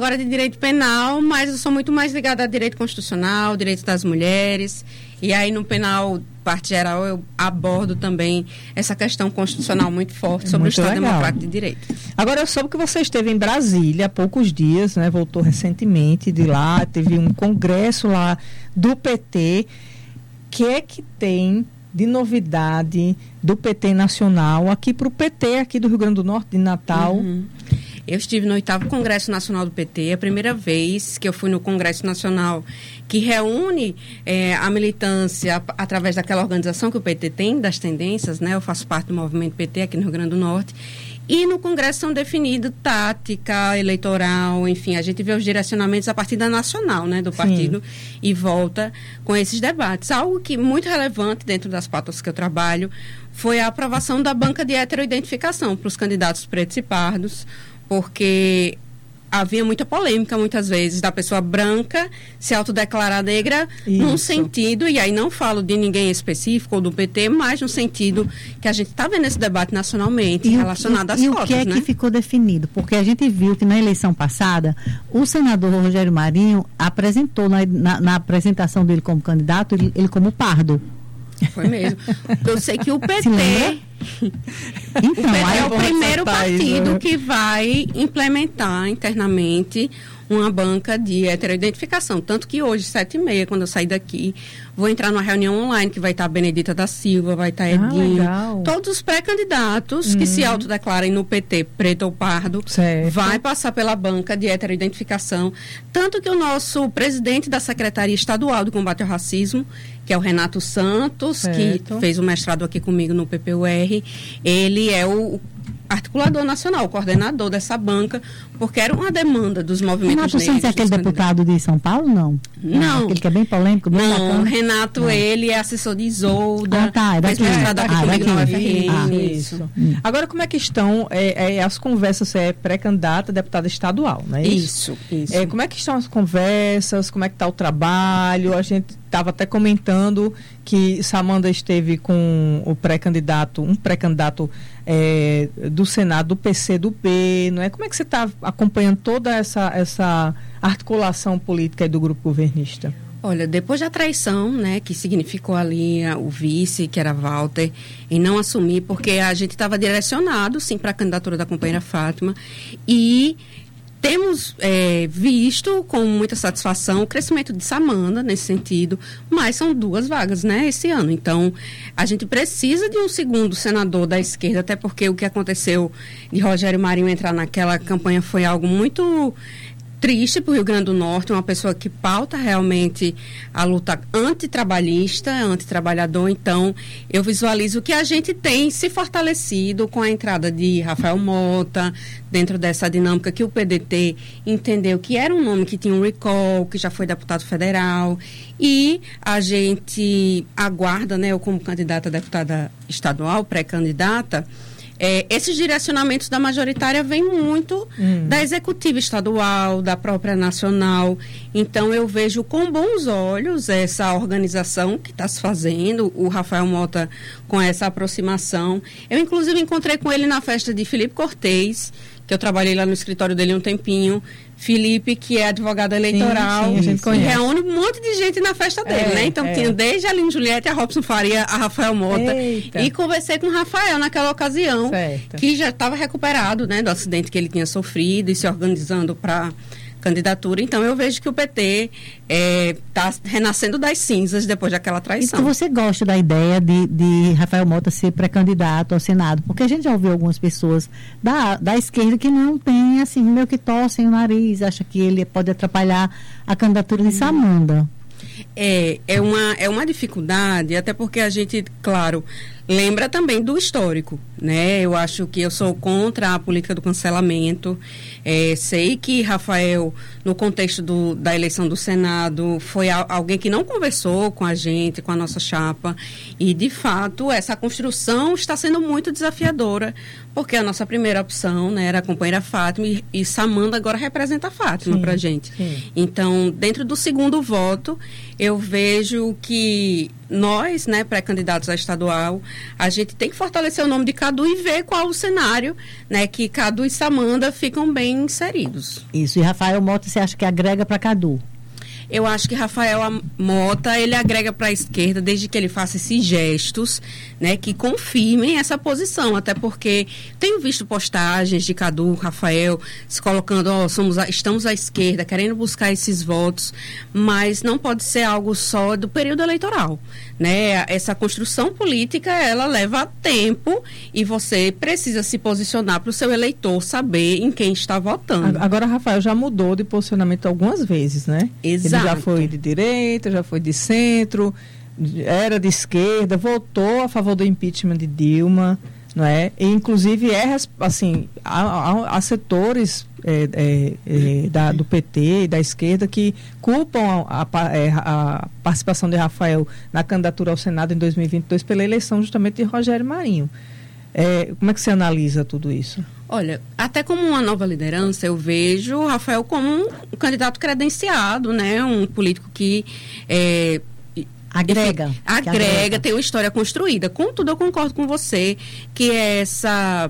agora de direito penal, mas eu sou muito mais ligada a direito constitucional, direito das mulheres. E aí no penal, parte geral, eu abordo também essa questão constitucional muito forte sobre muito o Estado Democrático de Direito. Agora, eu soube que você esteve em Brasília há poucos dias, né? Voltou recentemente de lá, teve um congresso lá do PT. O que é que tem de novidade do PT nacional aqui para o PT, aqui do Rio Grande do Norte, de Natal? Eu estive no 8º Congresso Nacional do PT, a primeira vez que eu fui no Congresso Nacional, que reúne a militância através daquela organização que o PT tem, das tendências, né? Eu faço parte do movimento PT aqui no Rio Grande do Norte. E no Congresso são definidos tática eleitoral, enfim, a gente vê os direcionamentos a partir da nacional, né, do partido, e volta com esses debates. Algo que muito relevante dentro das pautas que eu trabalho foi a aprovação da banca de heteroidentificação para os candidatos pretos e pardos, porque havia muita polêmica, muitas vezes, da pessoa branca se autodeclarar negra num sentido, e aí não falo de ninguém específico ou do PT, mas no sentido que a gente está vendo esse debate nacionalmente relacionado às cotas, E o que é que ficou definido? Porque a gente viu que na eleição passada, o senador Rogério Marinho apresentou, na apresentação dele como candidato, ele como pardo. Foi mesmo. Eu sei que o PT... Então, o PT é o primeiro partido que vai implementar internamente uma banca de heteroidentificação. Tanto que hoje, 7h30, quando eu sair daqui, vou entrar numa reunião online que vai estar a Benedita da Silva, vai estar Edinho, todos os pré-candidatos que se autodeclarem no PT, preto ou pardo, vai passar pela banca de heteroidentificação. Tanto que o nosso presidente da Secretaria Estadual do Combate ao Racismo, que é o Renato Santos, que fez o mestrado aqui comigo no PPUR, ele é o articulador nacional, o coordenador dessa banca, porque era uma demanda dos movimentos negros. Renato Santos é aquele deputado de São Paulo, não? Não. Aquele que é bem polêmico, bem bacana? Renato, ele é assessor de Isolda, fez mestrado aqui comigo na UFRN. Isso. Agora, como é que estão as conversas? Você é pré-candidata a deputada estadual, não é isso? Isso. Como é que estão as conversas? Como é que está o trabalho? A gente estava até comentando que Samanda esteve com o pré-candidato, um pré-candidato do Senado, do PCdoB, não é? Como é que você está acompanhando toda essa articulação política aí do grupo governista? Olha, depois da traição, né, que significou ali o vice, que era Walter, em não assumir, porque a gente estava direcionado, sim, para a candidatura da companheira Fátima, e temos visto com muita satisfação o crescimento de Samanda nesse sentido, mas são 2 vagas, né, esse ano. Então, a gente precisa de um segundo senador da esquerda, até porque o que aconteceu de Rogério Marinho entrar naquela campanha foi algo muito triste para o Rio Grande do Norte, uma pessoa que pauta realmente a luta antitrabalhista, antitrabalhador. Então, eu visualizo que a gente tem se fortalecido com a entrada de Rafael Mota, dentro dessa dinâmica que o PDT entendeu que era um nome que tinha um recall, que já foi deputado federal, e a gente aguarda, né, eu como candidata a deputada estadual, pré-candidata, esses direcionamentos da majoritária vêm muito da executiva estadual, da própria nacional. Então, eu vejo com bons olhos essa organização que está se fazendo, o Rafael Mota com essa aproximação. Eu, inclusive, encontrei com ele na festa de Felipe Cortez, que eu trabalhei lá no escritório dele um tempinho. Felipe, que é advogado eleitoral, sim, a gente conhece. Reúne um monte de gente na festa dele, né? Então, tinha desde a Aline Juliette, a Robson Faria, a Rafael Mota. E conversei com o Rafael naquela ocasião, que já estava recuperado, né, do acidente que ele tinha sofrido e se organizando para candidatura. Então, eu vejo que o PT está renascendo das cinzas depois daquela traição. Então, você gosta da ideia de Rafael Mota ser pré-candidato ao Senado? Porque a gente já ouviu algumas pessoas da esquerda que não tem, assim, meio que torcem o nariz, acha que ele pode atrapalhar a candidatura de Samanda. É uma dificuldade, até porque a gente, claro, lembra também do histórico, né? Eu acho que eu sou contra a política do cancelamento. Sei que Rafael, no contexto da eleição do Senado, foi alguém que não conversou com a gente, com a nossa chapa, e de fato essa construção está sendo muito desafiadora Porque a nossa primeira opção, né, era a companheira Fátima e Samanda agora representa a Fátima para a gente. Sim. Então, dentro do segundo voto, eu vejo que nós, né, pré-candidatos a estadual, a gente tem que fortalecer o nome de Cadu e ver qual o cenário, né, que Cadu e Samanda ficam bem inseridos. Isso. E Rafael Mota, você acha que agrega para Cadu? Eu acho que Rafael Mota, ele agrega para a esquerda desde que ele faça esses gestos, né, que confirmem essa posição, até porque tenho visto postagens de Cadu, Rafael, se colocando, estamos à esquerda, querendo buscar esses votos, mas não pode ser algo só do período eleitoral, né? Essa construção política, ela leva tempo e você precisa se posicionar para o seu eleitor saber em quem está votando. Agora, Rafael já mudou de posicionamento algumas vezes, né? Exato. Ele já foi de direita, já foi de centro, era de esquerda, votou a favor do impeachment de Dilma, não é? E, inclusive, assim, há setores do PT e da esquerda que culpam a participação de Rafael na candidatura ao Senado em 2022 pela eleição justamente de Rogério Marinho. Como é que você analisa tudo isso? Olha, até como uma nova liderança, eu vejo o Rafael como um candidato credenciado, né? Um político que agrega, tem uma história construída. Contudo, eu concordo com você que essa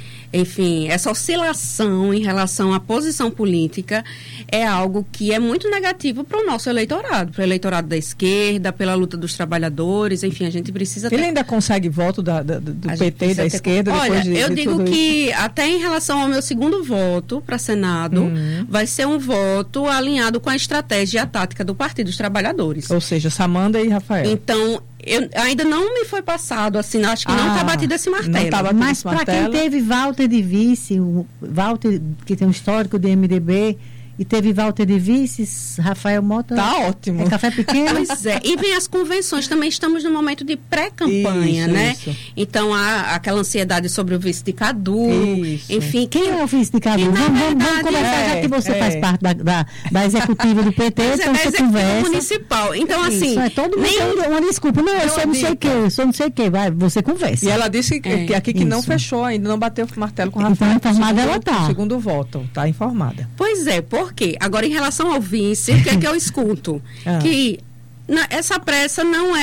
oscilação em relação à posição política é algo que é muito negativo para o nosso eleitorado, para o eleitorado da esquerda, pela luta dos trabalhadores, enfim, a gente precisa... Ele ainda consegue voto do PT e da esquerda? Olha, depois eu digo que isso? Até em relação ao meu segundo voto para Senado, vai ser um voto alinhado com a estratégia e a tática do Partido dos Trabalhadores. Ou seja, Samanda e Rafael. Então, ainda não me foi passado, assim, acho que não está batido esse martelo. Mas para quem teve Walter de vice, o Walter, que tem um histórico de MDB, e teve Walter de vices, Rafael Mota... Tá ótimo. É café pequeno. Pois é. E vem as convenções, também estamos no momento de pré-campanha, né? Isso. Então, há aquela ansiedade sobre o vice de Cadu, enfim... Quem é o vice de Cadu? Vamos conversar, já que você faz parte da executiva do PT, então você conversa. Municipal. Então, assim... Todo mundo uma desculpa. Não, eu sou não sei o quê, eu sou não sei o quê. Vai, você conversa. E ela disse que aqui que não fechou ainda, não bateu o martelo com o Rafael. Então, informada ela tá. Segundo voto, tá informada. Pois é, por quê? Agora, em relação ao vice, o que é que eu escuto? Que essa pressa não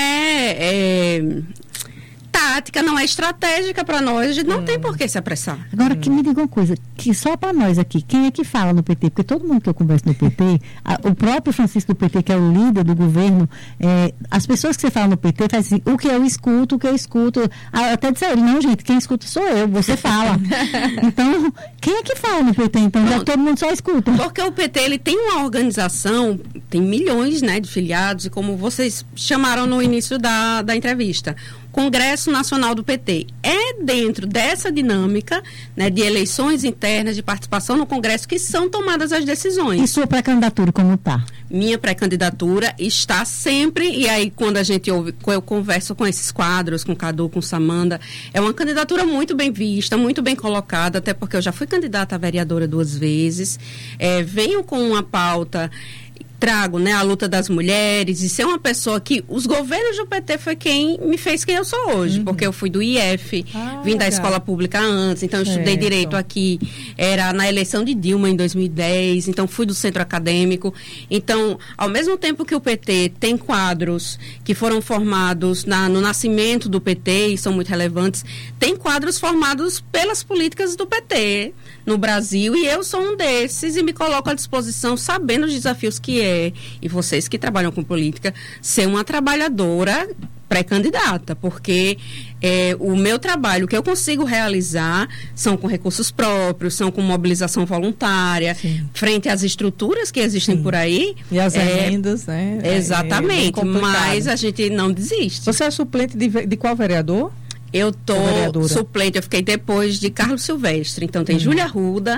é tática, não é estratégica para nós, a gente não tem por que se apressar. Agora, que me diga uma coisa, que só para nós aqui, quem é que fala no PT? Porque todo mundo que eu converso no PT, o próprio Francisco do PT, que é o líder do governo, as pessoas que você fala no PT, fazem assim, o que eu escuto, até disseram, não, gente, quem escuta sou eu, você fala. Então, quem é que fala no PT? Então, já todo mundo só escuta. Porque o PT, ele tem uma organização, tem milhões, né, de filiados, e como vocês chamaram no início da entrevista, Congresso Nacional do PT. É dentro dessa dinâmica, né, de eleições internas, de participação no Congresso, que são tomadas as decisões. E sua pré-candidatura como está? Minha pré-candidatura está sempre, e aí quando eu converso com esses quadros, com Cadu, com Samanda, é uma candidatura muito bem vista, muito bem colocada, até porque eu já fui candidata a vereadora 2 vezes, venho com uma pauta... Trago, né, a luta das mulheres e ser uma pessoa que os governos do PT foi quem me fez quem eu sou hoje, porque eu fui do IF, vim da escola pública antes, então eu estudei direito aqui, era na eleição de Dilma em 2010, então fui do centro acadêmico. Então, ao mesmo tempo que o PT tem quadros que foram formados no nascimento do PT e são muito relevantes, tem quadros formados pelas políticas do PT no Brasil, e eu sou um desses e me coloco à disposição sabendo os desafios que e vocês que trabalham com política, ser uma trabalhadora pré-candidata, porque o meu trabalho, o que eu consigo realizar, são com recursos próprios, são com mobilização voluntária, frente às estruturas que existem por aí. E as emendas, né? Exatamente, mas a gente não desiste. Você é suplente de qual vereador? Eu tô suplente, eu fiquei depois de Carlos Silvestre. Então tem Júlia Arruda,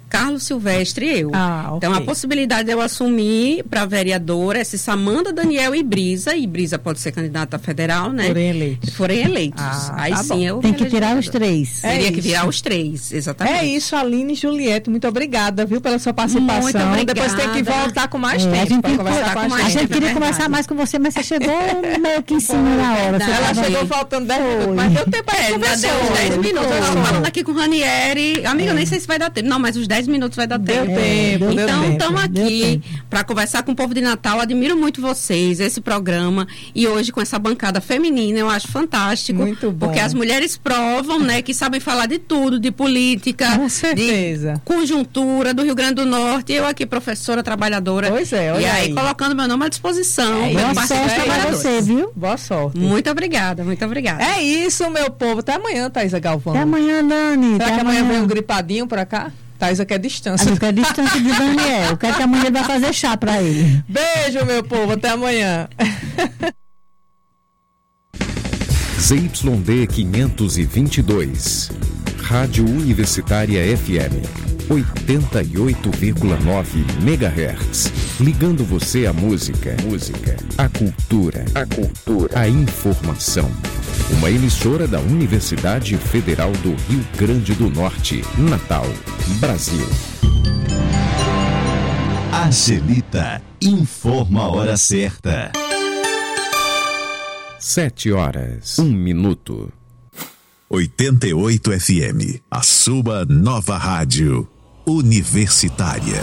Carlos Silvestre e eu. Okay. Então, a possibilidade de eu assumir para vereadora é se Samanda, Daniel e Brisa pode ser candidata federal, né? Forem eleitos. Aí tá sim, eu tem que tirar os 3. Teria que virar os 3, exatamente. É isso, Aline e Juliette, muito obrigada, viu, pela sua participação. Muito obrigada. Depois tem que voltar com mais tempo para conversar com a gente. A gente queria conversar mais com você, mas você chegou meio que em cima da hora. Ela chegou faltando 10 minutos, mas deu tempo para conversar. Deu uns 10 minutos. Eu estava falando aqui com o Ranieri. Amiga, eu nem sei se vai dar tempo. Não, mas os 10 minutos vai dar tempo. Então, estamos aqui para conversar com o povo de Natal. Admiro muito vocês, esse programa. E hoje, com essa bancada feminina, eu acho fantástico. Muito bom. Porque as mulheres provam, né, que sabem falar de tudo, de política, com certeza, de conjuntura do Rio Grande do Norte. Eu aqui, professora, trabalhadora. Pois é, olha e aí, colocando meu nome à disposição. Boa sorte para você, viu? Boa sorte. Muito obrigada, muito obrigada. É isso, meu povo. Até amanhã, Thaisa Galvão. Até amanhã, Dani. Será que amanhã vem um gripadinho pra cá? Thaisa quer distância. Eu quero distância de Daniel. Eu quero que amanhã ele vai fazer chá pra ele. Beijo, meu povo. Até amanhã. ZYD 522. Rádio Universitária FM. 88,9 MHz. Ligando você à música, à cultura, à informação. Uma emissora da Universidade Federal do Rio Grande do Norte, Natal, Brasil. Angelita informa a hora certa. 7h01. 88 FM, a sua nova rádio universitária.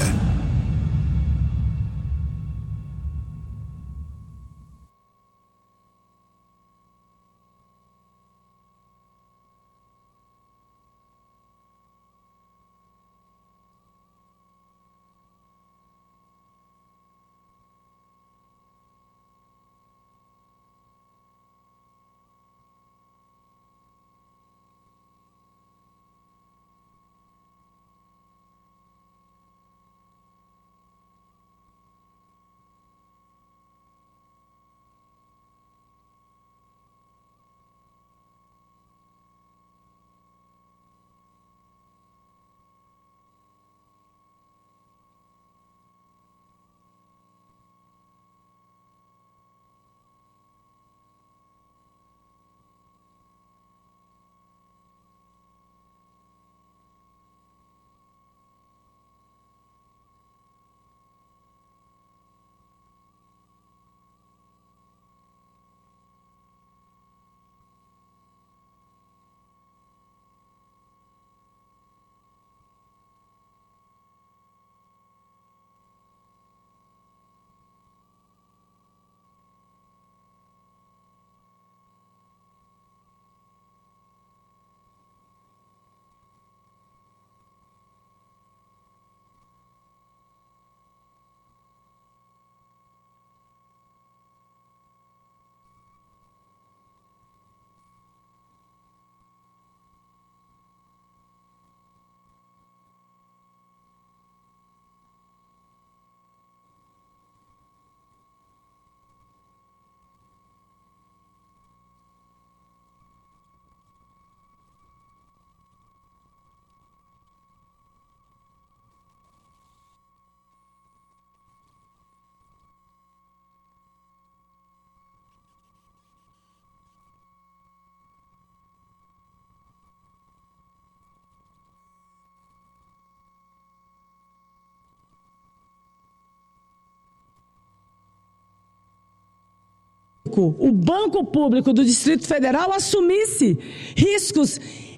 o Banco Público do Distrito Federal assumisse riscos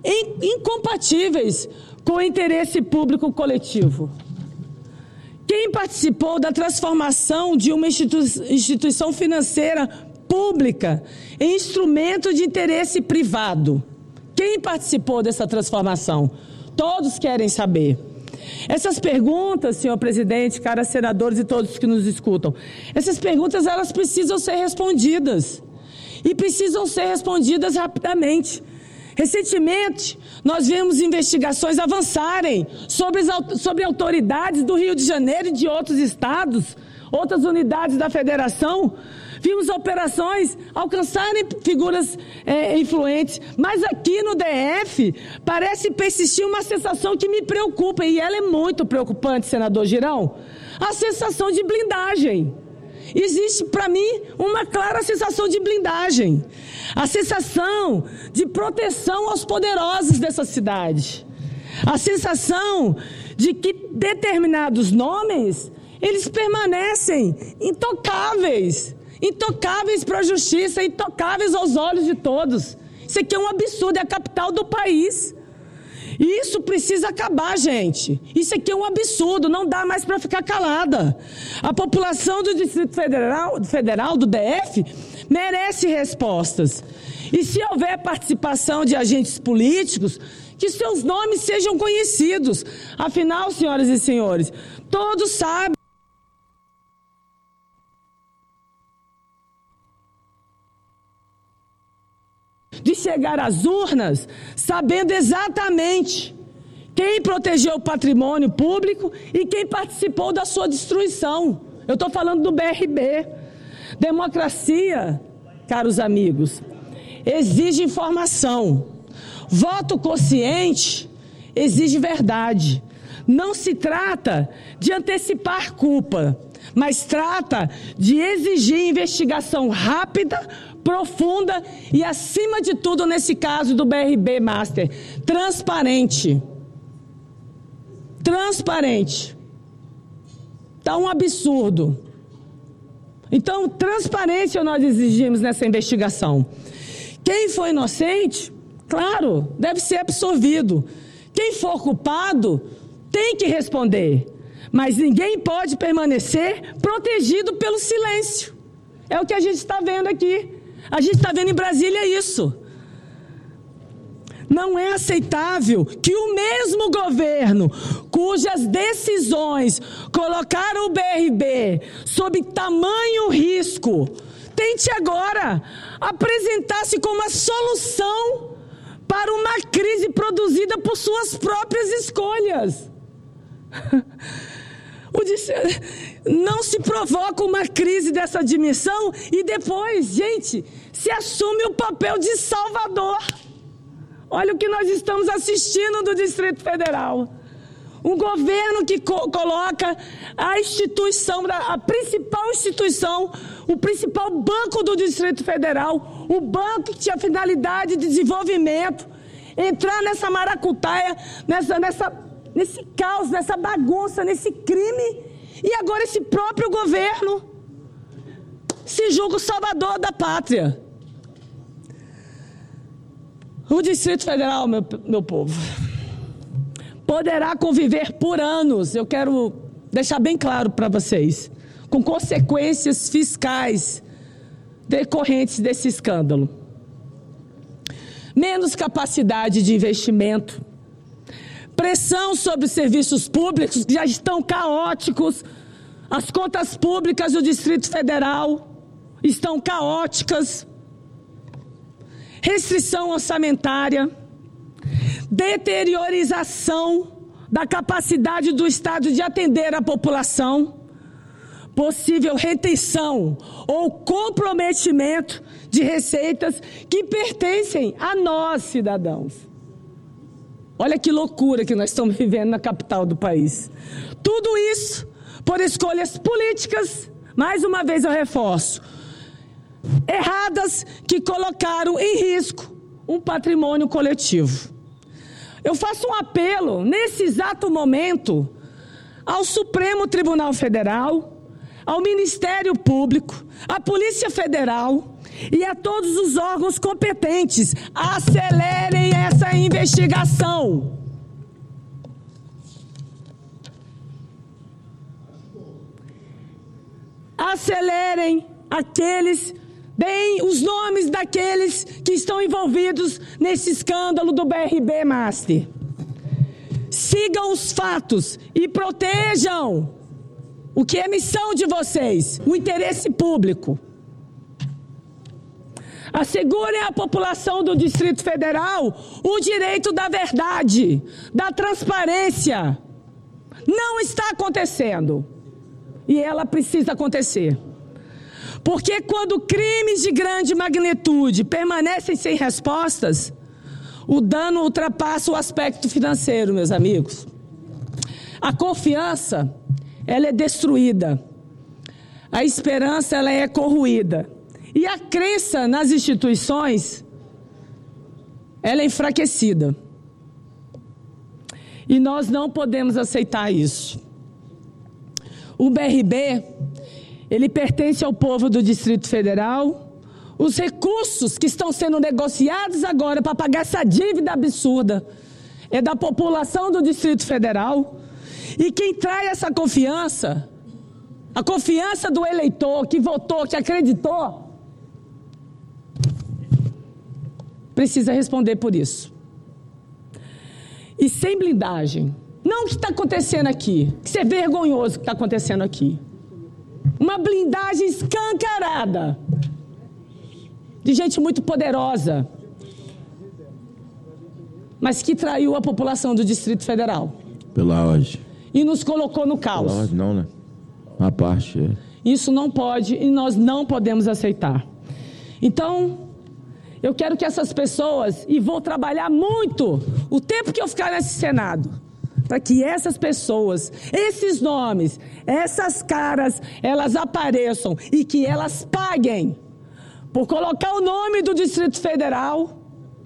incompatíveis com o interesse público coletivo. Quem participou da transformação de uma instituição financeira pública em instrumento de interesse privado? Quem participou dessa transformação? Todos querem saber. Essas perguntas, senhor presidente, caras senadores e todos que nos escutam, essas perguntas elas precisam ser respondidas e precisam ser respondidas rapidamente. Recentemente, nós vimos investigações avançarem sobre autoridades do Rio de Janeiro e de outros estados, outras unidades da federação, vimos operações alcançarem figuras influentes, mas aqui no DF parece persistir uma sensação que me preocupa, e ela é muito preocupante, senador Girão, a sensação de blindagem. Existe para mim uma clara sensação de blindagem, a sensação de proteção aos poderosos dessa cidade, a sensação de que determinados nomes, eles permanecem intocáveis para a justiça, intocáveis aos olhos de todos. Isso aqui é um absurdo, é a capital do país. E isso precisa acabar, gente. Isso aqui é um absurdo, não dá mais para ficar calada. A população do Distrito Federal, do DF, merece respostas. E se houver participação de agentes políticos, que seus nomes sejam conhecidos. Afinal, senhoras e senhores, todos sabem de chegar às urnas sabendo exatamente quem protegeu o patrimônio público e quem participou da sua destruição. Eu estou falando do BRB. Democracia, caros amigos, exige informação. Voto consciente exige verdade. Não se trata de antecipar culpa, mas trata de exigir investigação rápida, profunda e, acima de tudo, nesse caso do BRB Master, transparente. Transparente. Está um absurdo. Então, transparência nós exigimos nessa investigação. Quem foi inocente, claro, deve ser absolvido. Quem for culpado, tem que responder. Mas ninguém pode permanecer protegido pelo silêncio. É o que a gente está vendo aqui. A gente está vendo em Brasília isso. Não é aceitável que o mesmo governo, cujas decisões colocaram o BRB sob tamanho risco, tente agora apresentar-se como a solução para uma crise produzida por suas próprias escolhas. Não se provoca uma crise dessa dimensão e depois, gente, se assume o papel de salvador. Olha o que nós estamos assistindo do Distrito Federal. Um governo que coloca a instituição, a principal instituição, o principal banco do Distrito Federal, o banco que tinha finalidade de desenvolvimento, entrar nessa maracutaia, nesse caos, nessa bagunça, nesse crime, e agora esse próprio governo se julga o salvador da pátria. O Distrito Federal, meu povo, poderá conviver por anos, eu quero deixar bem claro para vocês, com consequências fiscais decorrentes desse escândalo. Menos capacidade de investimento, pressão sobre os serviços públicos que já estão caóticos, as contas públicas do Distrito Federal estão caóticas, restrição orçamentária, deteriorização da capacidade do Estado de atender a população, possível retenção ou comprometimento de receitas que pertencem a nós, cidadãos. Olha que loucura que nós estamos vivendo na capital do país. Tudo isso por escolhas políticas, mais uma vez eu reforço, erradas, que colocaram em risco um patrimônio coletivo. Eu faço um apelo, nesse exato momento, ao Supremo Tribunal Federal, ao Ministério Público, à Polícia Federal e a todos os órgãos competentes. Acelerem essa investigação. Acelerem deem os nomes daqueles que estão envolvidos nesse escândalo do BRB Master. Sigam os fatos e protejam o que é missão de vocês, o interesse público. Assegurem à população do Distrito Federal o direito da verdade, da transparência. Não está acontecendo. e ela precisa acontecer. Porque quando crimes de grande magnitude permanecem sem respostas, o dano ultrapassa o aspecto financeiro, meus amigos. A confiança, ela é destruída. A esperança, ela é corroída. E a crença nas instituições, ela é enfraquecida. E nós não podemos aceitar isso. O BRB, ele pertence ao povo do Distrito Federal. Os recursos que estão sendo negociados agora para pagar essa dívida absurda é da população do Distrito Federal. E quem traz essa confiança, a confiança do eleitor que votou, que acreditou, precisa responder por isso. E sem blindagem. Não o que está acontecendo aqui, que isso é vergonhoso o que está acontecendo aqui. Uma blindagem escancarada de gente muito poderosa, mas que traiu a população do Distrito Federal. Pela ordem. E nos colocou no caos. Pela ordem não, né? A parte é. Isso não pode e nós não podemos aceitar. Então, eu quero que essas pessoas, e vou trabalhar muito o tempo que eu ficar nesse Senado, para que essas pessoas, esses nomes, essas caras, elas apareçam e que elas paguem por colocar o nome do Distrito Federal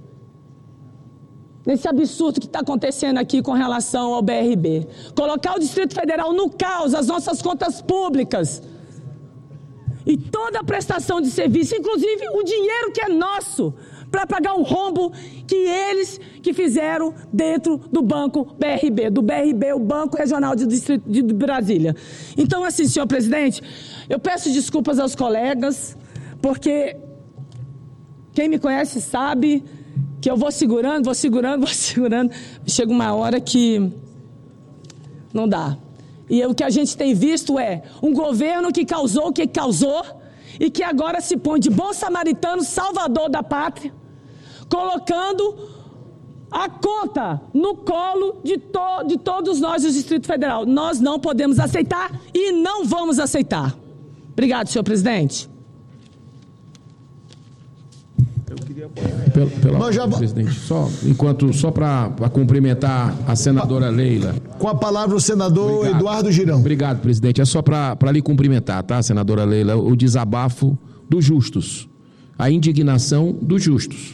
nesse absurdo que está acontecendo aqui com relação ao BRB. Colocar o Distrito Federal no caos, as nossas contas públicas e toda a prestação de serviço, inclusive o dinheiro que é nosso, para pagar um rombo que eles que fizeram dentro do Banco BRB, o Banco Regional de Distrito de Brasília. Então, assim, senhor presidente, eu peço desculpas aos colegas, porque quem me conhece sabe que eu vou segurando, chega uma hora que não dá. E o que a gente tem visto é um governo que causou o que causou e que agora se põe de bom samaritano, salvador da pátria, colocando a conta no colo de todos nós do Distrito Federal. Nós não podemos aceitar e não vamos aceitar. Obrigado, senhor presidente. Presidente, só para cumprimentar a senadora Leila. Com a palavra o senador Eduardo Girão. Obrigado, presidente. É só para lhe cumprimentar, tá, senadora Leila? O desabafo dos justos, a indignação dos justos.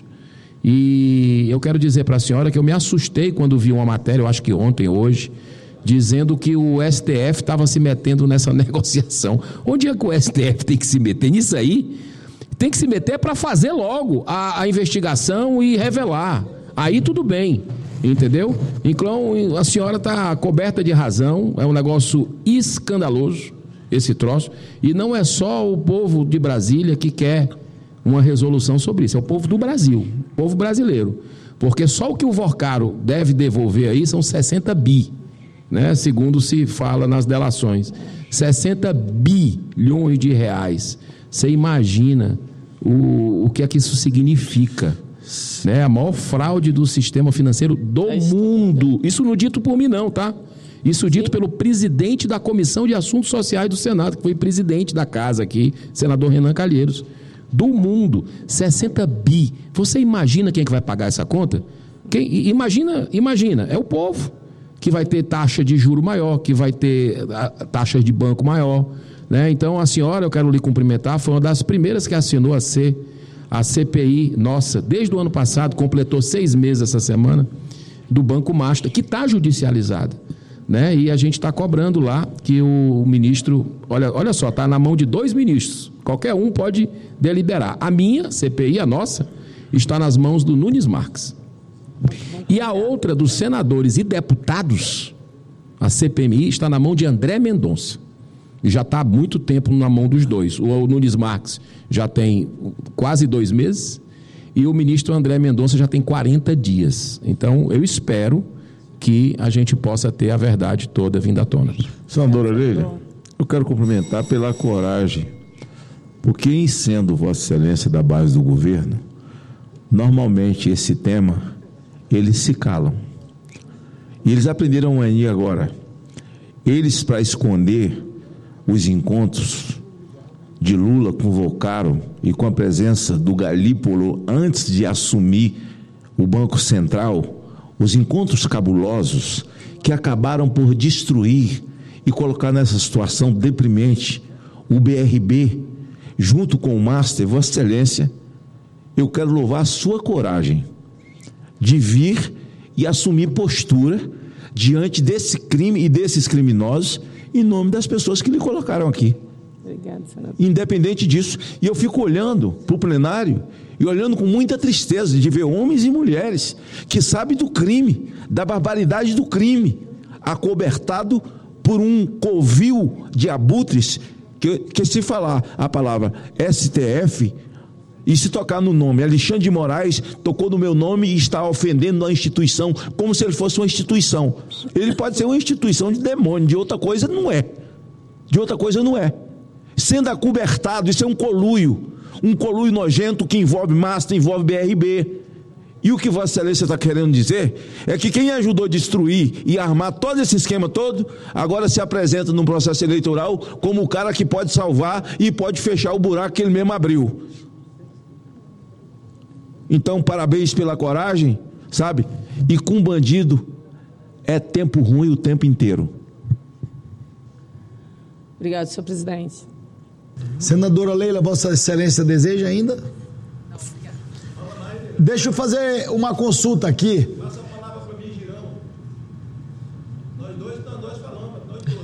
E eu quero dizer para a senhora que eu me assustei quando vi uma matéria, eu acho que ontem, hoje, dizendo que o STF estava se metendo nessa negociação. Onde é que o STF tem que se meter nisso aí? Tem que se meter para fazer logo a investigação e revelar. Aí tudo bem, entendeu? Então a senhora está coberta de razão, é um negócio escandaloso esse troço. E não é só o povo de Brasília que quer uma resolução sobre isso, é o povo do Brasil, o povo brasileiro. Porque só o que o Vorcaro deve devolver aí são 60 bi, né? Segundo se fala nas delações. 60 bilhões de reais. Você imagina o que é que isso significa, né? A maior fraude do sistema financeiro do mundo. Isso não dito por mim não, tá? Isso dito pelo presidente da Comissão de Assuntos Sociais do Senado, que foi presidente da casa aqui, senador Renan Calheiros. Do mundo, 60 bi. Você imagina quem é que vai pagar essa conta? Imagina, é o povo que vai ter taxa de juro maior, que vai ter taxas de banco maior, né? Então, a senhora, eu quero lhe cumprimentar, foi uma das primeiras que assinou a CPI nossa, desde o ano passado, completou 6 meses essa semana, do Banco Master, que está judicializada, né? E a gente está cobrando lá que o ministro, olha só, está na mão de 2 ministros, qualquer um pode deliberar. A minha CPI, a nossa, está nas mãos do Nunes Marques. E a outra dos senadores e deputados, a CPMI, está na mão de André Mendonça. E já está há muito tempo na mão dos dois. O Nunes Marques já tem quase 2 meses e o ministro André Mendonça já tem 40 dias. Então, eu espero que a gente possa ter a verdade toda vindo à tona. Senadora Leila, eu quero cumprimentar pela coragem, porque em sendo Vossa Excelência da base do governo, normalmente esse tema, eles se calam. E eles aprenderam aí agora. Eles, para esconder os encontros de Lula convocaram e com a presença do Galípolo antes de assumir o Banco Central, os encontros cabulosos que acabaram por destruir e colocar nessa situação deprimente o BRB, junto com o Master, Vossa Excelência, eu quero louvar a sua coragem de vir e assumir postura diante desse crime e desses criminosos em nome das pessoas que lhe colocaram aqui. Obrigado, senador. Independente disso, e eu fico olhando para o plenário e olhando com muita tristeza de ver homens e mulheres que sabem do crime, da barbaridade do crime, acobertado por um covil de abutres que se falar a palavra STF e se tocar no nome Alexandre de Moraes, tocou no meu nome e está ofendendo a instituição como se ele fosse uma instituição. Ele pode ser uma instituição de demônio, de outra coisa não é. De outra coisa não é. Sendo acobertado, isso é um conluio nojento que envolve Master, envolve BRB. E o que Vossa Excelência está querendo dizer é que quem ajudou a destruir e armar todo esse esquema todo, agora se apresenta num processo eleitoral como o cara que pode salvar e pode fechar o buraco que ele mesmo abriu. Então, parabéns pela coragem, sabe? E com bandido é tempo ruim o tempo inteiro. Obrigado, senhor presidente. Senadora Leila, Vossa Excelência deseja ainda? Deixa eu fazer uma consulta aqui. Passa a palavra para mim, Girão. Nós dois falamos, nós dois.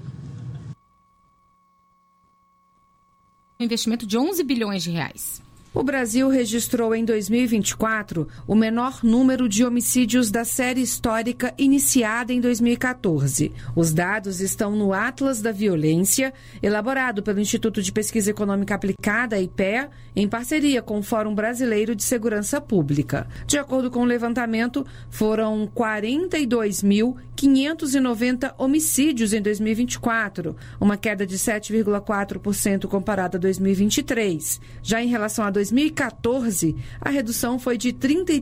Um investimento de 11 bilhões de reais. O Brasil registrou em 2024 o menor número de homicídios da série histórica iniciada em 2014. Os dados estão no Atlas da Violência, elaborado pelo Instituto de Pesquisa Econômica Aplicada, IPEA, em parceria com o Fórum Brasileiro de Segurança Pública. De acordo com o levantamento, foram 42.590 homicídios em 2024, uma queda de 7,4% comparada a 2023. Já em relação a 2014, a redução foi de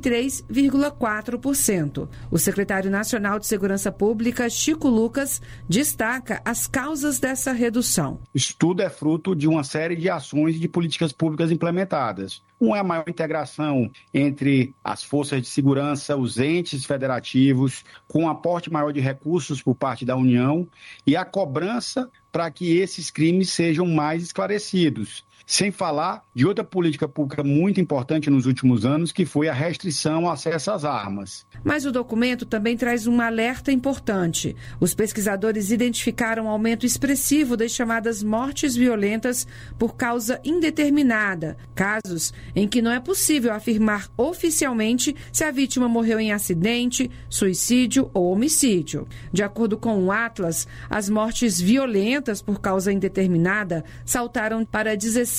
33,4%. O secretário nacional de Segurança Pública, Chico Lucas, destaca as causas dessa redução. Isso tudo é fruto de uma série de ações e de políticas públicas implementadas. Um é a maior integração entre as forças de segurança, os entes federativos, com um aporte maior de recursos por parte da União e a cobrança para que esses crimes sejam mais esclarecidos. Sem falar de outra política pública muito importante nos últimos anos, que foi a restrição ao acesso às armas. Mas o documento também traz um alerta importante. Os pesquisadores identificaram um aumento expressivo das chamadas mortes violentas por causa indeterminada, casos em que não é possível afirmar oficialmente se a vítima morreu em acidente, suicídio ou homicídio. De acordo com o Atlas, as mortes violentas por causa indeterminada saltaram para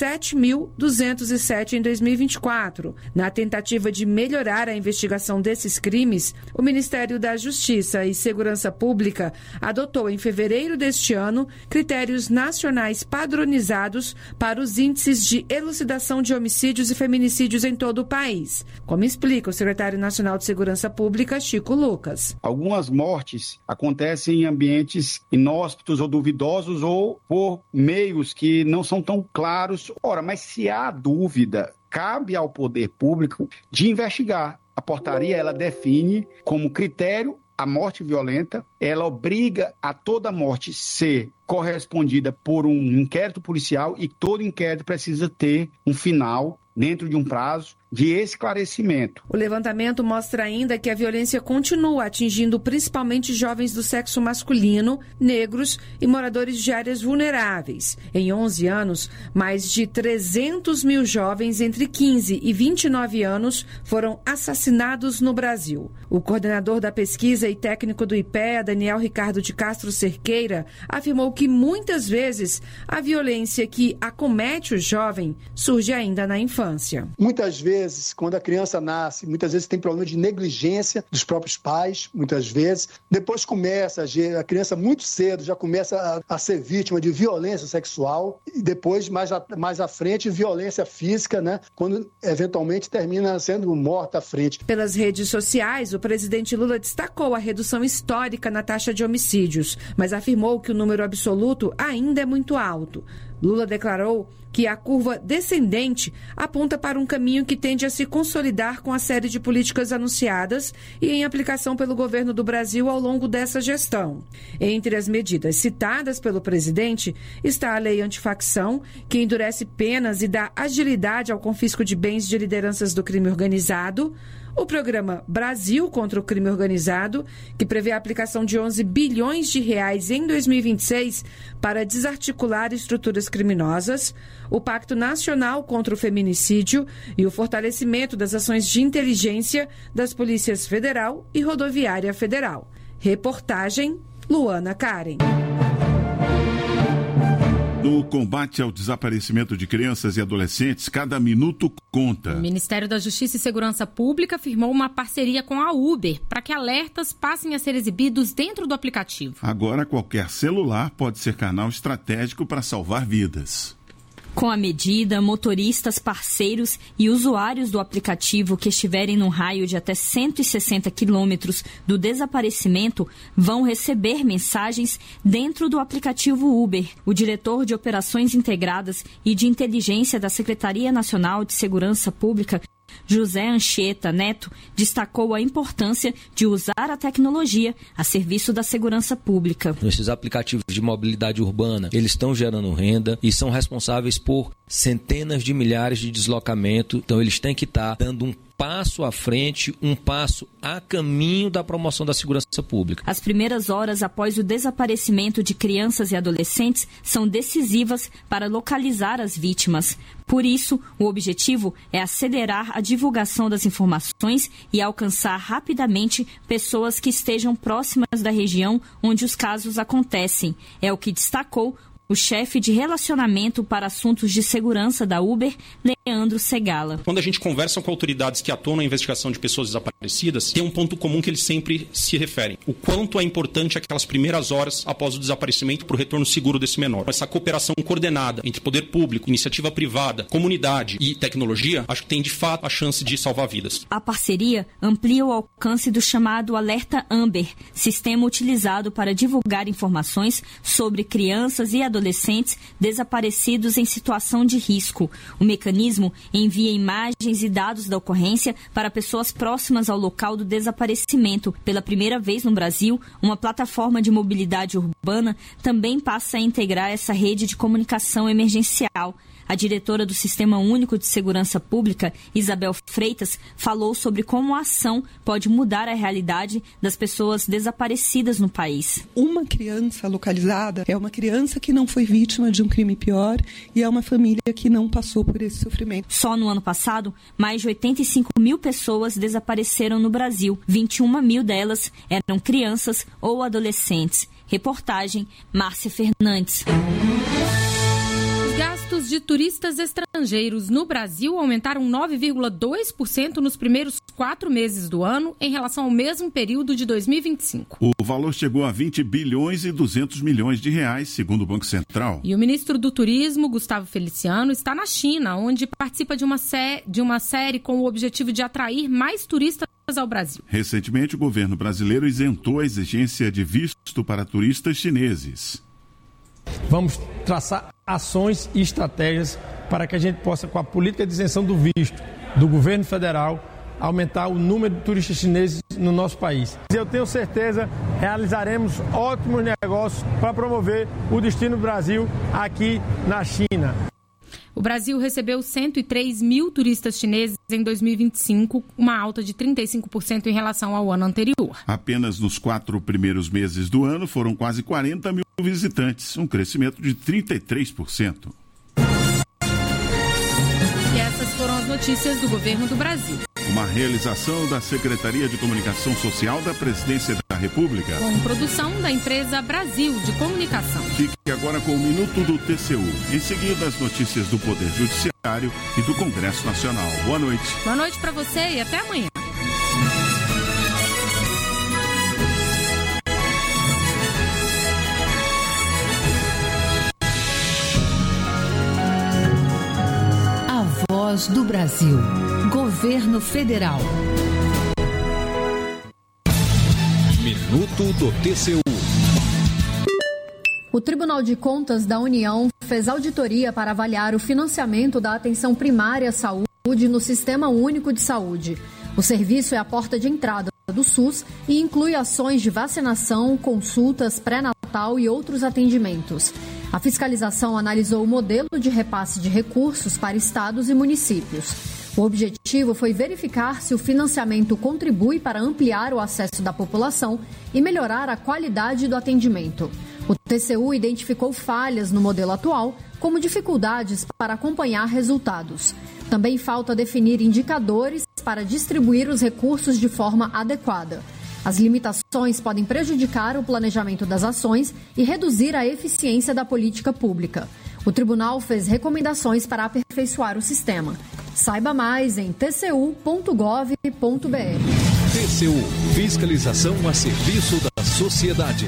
17.207 em 2024. Na tentativa de melhorar a investigação desses crimes, o Ministério da Justiça e Segurança Pública adotou em fevereiro deste ano critérios nacionais padronizados para os índices de elucidação de homicídios e feminicídios em todo o país, como explica o secretário nacional de Segurança Pública, Chico Lucas. Algumas mortes acontecem em ambientes inóspitos ou duvidosos ou por meios que não são tão claros. Ora, mas se há dúvida, cabe ao poder público de investigar. A portaria, ela define como critério a morte violenta, ela obriga a toda morte ser correspondida por um inquérito policial e todo inquérito precisa ter um final dentro de um prazo de esclarecimento. O levantamento mostra ainda que a violência continua atingindo principalmente jovens do sexo masculino, negros e moradores de áreas vulneráveis. Em 11 anos, mais de 300 mil jovens entre 15 e 29 anos foram assassinados no Brasil. O coordenador da pesquisa e técnico do IPEA, Daniel Ricardo de Castro Cerqueira, afirmou que muitas vezes a violência que acomete o jovem surge ainda na infância. Muitas vezes, quando a criança nasce, muitas vezes tem problema de negligência dos próprios pais, muitas vezes. Depois começa, a criança muito cedo já começa a ser vítima de violência sexual e depois, mais à frente, violência física, né? Quando eventualmente termina sendo morta à frente. Pelas redes sociais, o presidente Lula destacou a redução histórica na na taxa de homicídios, mas afirmou que o número absoluto ainda é muito alto. Lula declarou que a curva descendente aponta para um caminho que tende a se consolidar com a série de políticas anunciadas e em aplicação pelo governo do Brasil ao longo dessa gestão. Entre as medidas citadas pelo presidente está a lei antifacção, que endurece penas e dá agilidade ao confisco de bens de lideranças do crime organizado, o programa Brasil contra o Crime Organizado, que prevê a aplicação de 11 bilhões de reais em 2026 para desarticular estruturas criminosas, o Pacto Nacional contra o Feminicídio e o fortalecimento das ações de inteligência das polícias federal e rodoviária federal. Reportagem Luana Karen. No combate ao desaparecimento de crianças e adolescentes, cada minuto conta. O Ministério da Justiça e Segurança Pública firmou uma parceria com a Uber para que alertas passem a ser exibidos dentro do aplicativo. Agora, qualquer celular pode ser canal estratégico para salvar vidas. Com a medida, motoristas, parceiros e usuários do aplicativo que estiverem num raio de até 160 quilômetros do desaparecimento vão receber mensagens dentro do aplicativo Uber. O diretor de Operações Integradas e de Inteligência da Secretaria Nacional de Segurança Pública, José Anchieta Neto, destacou a importância de usar a tecnologia a serviço da segurança pública. Esses aplicativos de mobilidade urbana, eles estão gerando renda e são responsáveis por centenas de milhares de deslocamentos. Então, eles têm que estar dando um passo à frente, um passo a caminho da promoção da segurança pública. As primeiras horas após o desaparecimento de crianças e adolescentes são decisivas para localizar as vítimas. Por isso, o objetivo é acelerar a divulgação das informações e alcançar rapidamente pessoas que estejam próximas da região onde os casos acontecem. É o que destacou o chefe de relacionamento para assuntos de segurança da Uber, Leandro Segala. Quando a gente conversa com autoridades que atuam na investigação de pessoas desaparecidas, tem um ponto comum que eles sempre se referem. O quanto é importante aquelas primeiras horas após o desaparecimento para o retorno seguro desse menor. Essa cooperação coordenada entre poder público, iniciativa privada, comunidade e tecnologia, acho que tem de fato a chance de salvar vidas. A parceria amplia o alcance do chamado Alerta Amber, sistema utilizado para divulgar informações sobre crianças e adolescentes desaparecidos em situação de risco. O mecanismo envia imagens e dados da ocorrência para pessoas próximas ao local do desaparecimento. Pela primeira vez no Brasil, uma plataforma de mobilidade urbana também passa a integrar essa rede de comunicação emergencial. A diretora do Sistema Único de Segurança Pública, Isabel Freitas, falou sobre como a ação pode mudar a realidade das pessoas desaparecidas no país. Uma criança localizada é uma criança que não foi vítima de um crime pior e é uma família que não passou por esse sofrimento. Só no ano passado, mais de 85 mil pessoas desapareceram no Brasil. 21 mil delas eram crianças ou adolescentes. Reportagem, Márcia Fernandes. Gastos de turistas estrangeiros no Brasil aumentaram 9,2% nos primeiros 4 meses do ano em relação ao mesmo período de 2025. O valor chegou a 20 bilhões e 200 milhões de reais, segundo o Banco Central. E o ministro do Turismo, Gustavo Feliciano, está na China, onde participa de uma série com o objetivo de atrair mais turistas ao Brasil. Recentemente, o governo brasileiro isentou a exigência de visto para turistas chineses. Vamos traçar ações e estratégias para que a gente possa, com a política de isenção do visto do governo federal, aumentar o número de turistas chineses no nosso país. Eu tenho certeza que realizaremos ótimos negócios para promover o destino do Brasil aqui na China. O Brasil recebeu 103 mil turistas chineses em 2025, uma alta de 35% em relação ao ano anterior. Apenas nos 4 primeiros meses do ano foram quase 40 mil visitantes, um crescimento de 33%. E essas foram as notícias do governo do Brasil. Uma realização da Secretaria de Comunicação Social da Presidência da República. Com produção da empresa Brasil de Comunicação. Fique agora com o Minuto do TCU. Em seguida, as notícias do Poder Judiciário e do Congresso Nacional. Boa noite. Boa noite para você e até amanhã. A Voz do Brasil. Governo Federal. Minuto do TCU. O Tribunal de Contas da União fez auditoria para avaliar o financiamento da atenção primária à saúde no Sistema Único de Saúde. O serviço é a porta de entrada do SUS e inclui ações de vacinação, consultas, pré-natal e outros atendimentos. A fiscalização analisou o modelo de repasse de recursos para estados e municípios. O objetivo foi verificar se o financiamento contribui para ampliar o acesso da população e melhorar a qualidade do atendimento. O TCU identificou falhas no modelo atual, como dificuldades para acompanhar resultados. Também falta definir indicadores para distribuir os recursos de forma adequada. As limitações podem prejudicar o planejamento das ações e reduzir a eficiência da política pública. O tribunal fez recomendações para aperfeiçoar o sistema. Saiba mais em tcu.gov.br. TCU, fiscalização a serviço da sociedade.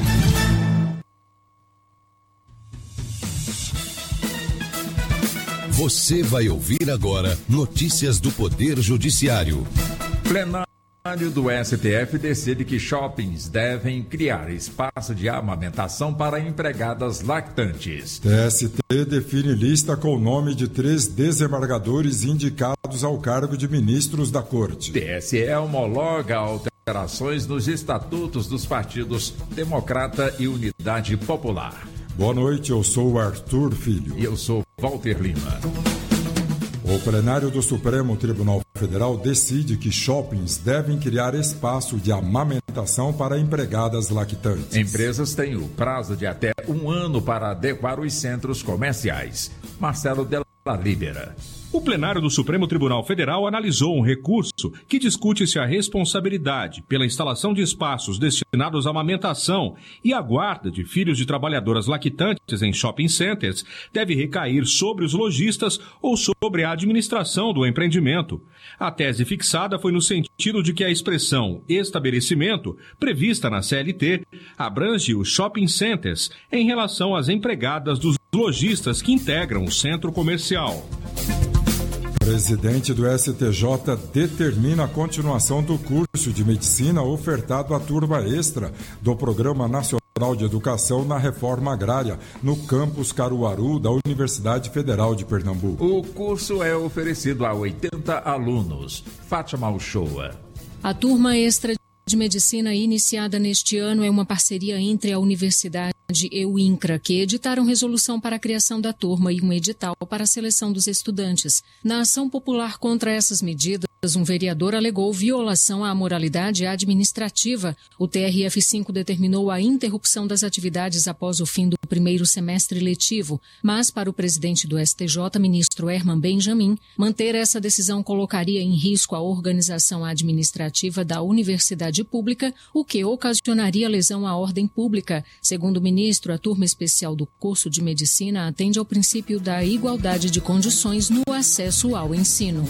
Você vai ouvir agora notícias do Poder Judiciário. Plenário do STF decide que shoppings devem criar espaço de amamentação para empregadas lactantes. TST define lista com o nome de 3 desembargadores indicados ao cargo de ministros da Corte. TSE homologa alterações nos estatutos dos partidos Democrata e Unidade Popular. Boa noite, eu sou Arthur Filho. E eu sou Walter Lima. O plenário do Supremo Tribunal Federal decide que shoppings devem criar espaço de amamentação para empregadas lactantes. Empresas têm o prazo de até 1 ano para adequar os centros comerciais. Marcelo Della Libera. O plenário do Supremo Tribunal Federal analisou um recurso que discute se a responsabilidade pela instalação de espaços destinados à amamentação e à guarda de filhos de trabalhadoras lactantes em shopping centers deve recair sobre os lojistas ou sobre a administração do empreendimento. A tese fixada foi no sentido de que a expressão estabelecimento, prevista na CLT, abrange os shopping centers em relação às empregadas dos lojistas que integram o centro comercial. O presidente do STJ determina a continuação do curso de medicina ofertado à turma extra do Programa Nacional de Educação na Reforma Agrária, no campus Caruaru da Universidade Federal de Pernambuco. O curso é oferecido a 80 alunos. Fátima Uchoa. A turma extra de medicina iniciada neste ano é uma parceria entre a Universidade e o INCRA, que editaram resolução para a criação da turma e um edital para a seleção dos estudantes. Na ação popular contra essas medidas, um vereador alegou violação à moralidade administrativa. O TRF5 determinou a interrupção das atividades após o fim do primeiro semestre letivo, mas para o presidente do STJ, ministro Herman Benjamin, manter essa decisão colocaria em risco a organização administrativa da universidade pública, o que ocasionaria lesão à ordem pública. Segundo o ministro, a turma especial do curso de medicina atende ao princípio da igualdade de condições no acesso ao ensino.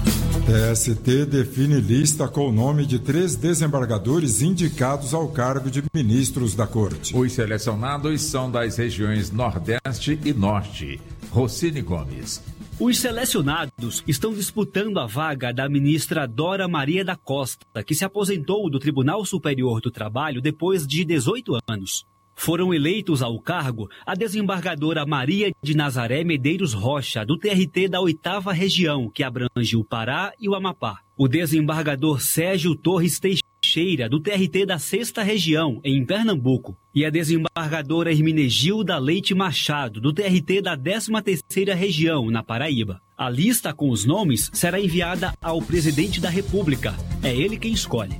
TST define lista com o nome de 3 desembargadores indicados ao cargo de ministros da Corte. Os selecionados são das regiões Nordeste e Norte. Rocine Gomes. Os selecionados estão disputando a vaga da ministra Dora Maria da Costa, que se aposentou do Tribunal Superior do Trabalho depois de 18 anos. Foram eleitos ao cargo a desembargadora Maria de Nazaré Medeiros Rocha, do TRT da 8ª Região, que abrange o Pará e o Amapá. O desembargador Sérgio Torres Teixeira, do TRT da 6ª Região, em Pernambuco. E a desembargadora Hermenegilda Leite Machado, do TRT da 13ª Região, na Paraíba. A lista com os nomes será enviada ao presidente da República. É ele quem escolhe.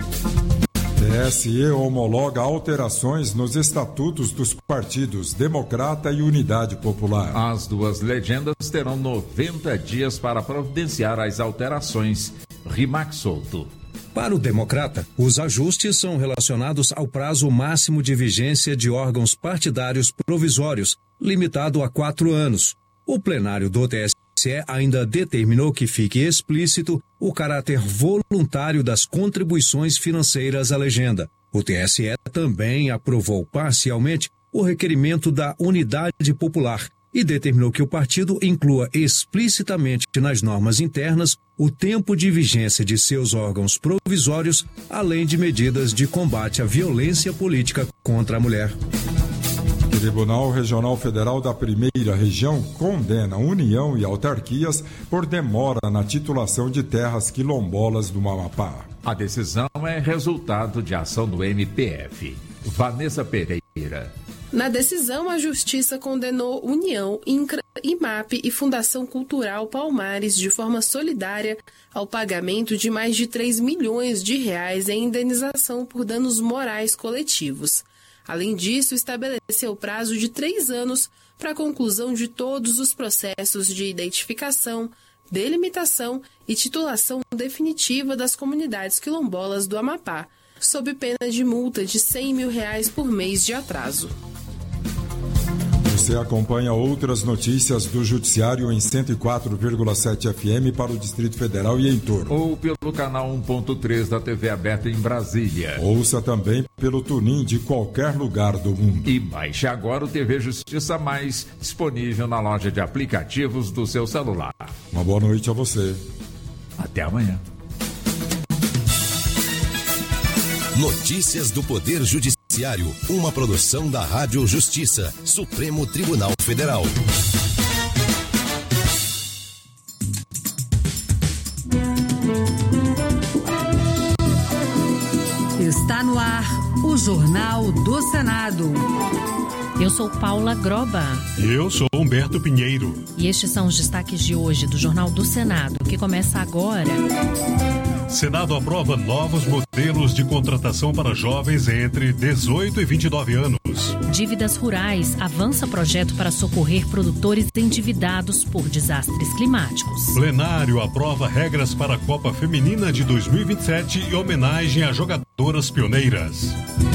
TSE homologa alterações nos estatutos dos partidos Democrata e Unidade Popular. As duas legendas terão 90 dias para providenciar as alterações. Rimac Souto. Para o Democrata, os ajustes são relacionados ao prazo máximo de vigência de órgãos partidários provisórios, limitado a 4 anos. O plenário do TSE ainda determinou que fique explícito o caráter voluntário das contribuições financeiras à legenda. O TSE também aprovou parcialmente o requerimento da Unidade Popular, e determinou que o partido inclua explicitamente nas normas internas o tempo de vigência de seus órgãos provisórios, além de medidas de combate à violência política contra a mulher. O Tribunal Regional Federal da Primeira Região condena União e autarquias por demora na titulação de terras quilombolas do Amapá. A decisão é resultado de ação do MPF. Vanessa Pereira. Na decisão, a Justiça condenou União, INCRA, IMAP e Fundação Cultural Palmares de forma solidária ao pagamento de mais de 3 milhões de reais em indenização por danos morais coletivos. Além disso, estabeleceu prazo de 3 anos para a conclusão de todos os processos de identificação, delimitação e titulação definitiva das comunidades quilombolas do Amapá, sob pena de multa de R$100 mil por mês de atraso. Você acompanha outras notícias do Judiciário em 104,7 FM para o Distrito Federal e em torno. Ou pelo canal 1.3 da TV aberta em Brasília. Ouça também pelo TuneIn de qualquer lugar do mundo. E baixe agora o TV Justiça Mais, disponível na loja de aplicativos do seu celular. Uma boa noite a você. Até amanhã. Notícias do Poder Judiciário, uma produção da Rádio Justiça, Supremo Tribunal Federal. Está no ar o Jornal do Senado. Eu sou Paula Groba. E eu sou Humberto Pinheiro. E estes são os destaques de hoje do Jornal do Senado, que começa agora. Senado aprova novos modelos de contratação para jovens entre 18 e 29 anos. Dívidas Rurais avança projeto para socorrer produtores endividados por desastres climáticos. Plenário aprova regras para a Copa Feminina de 2027 e homenagem a jogadoras pioneiras.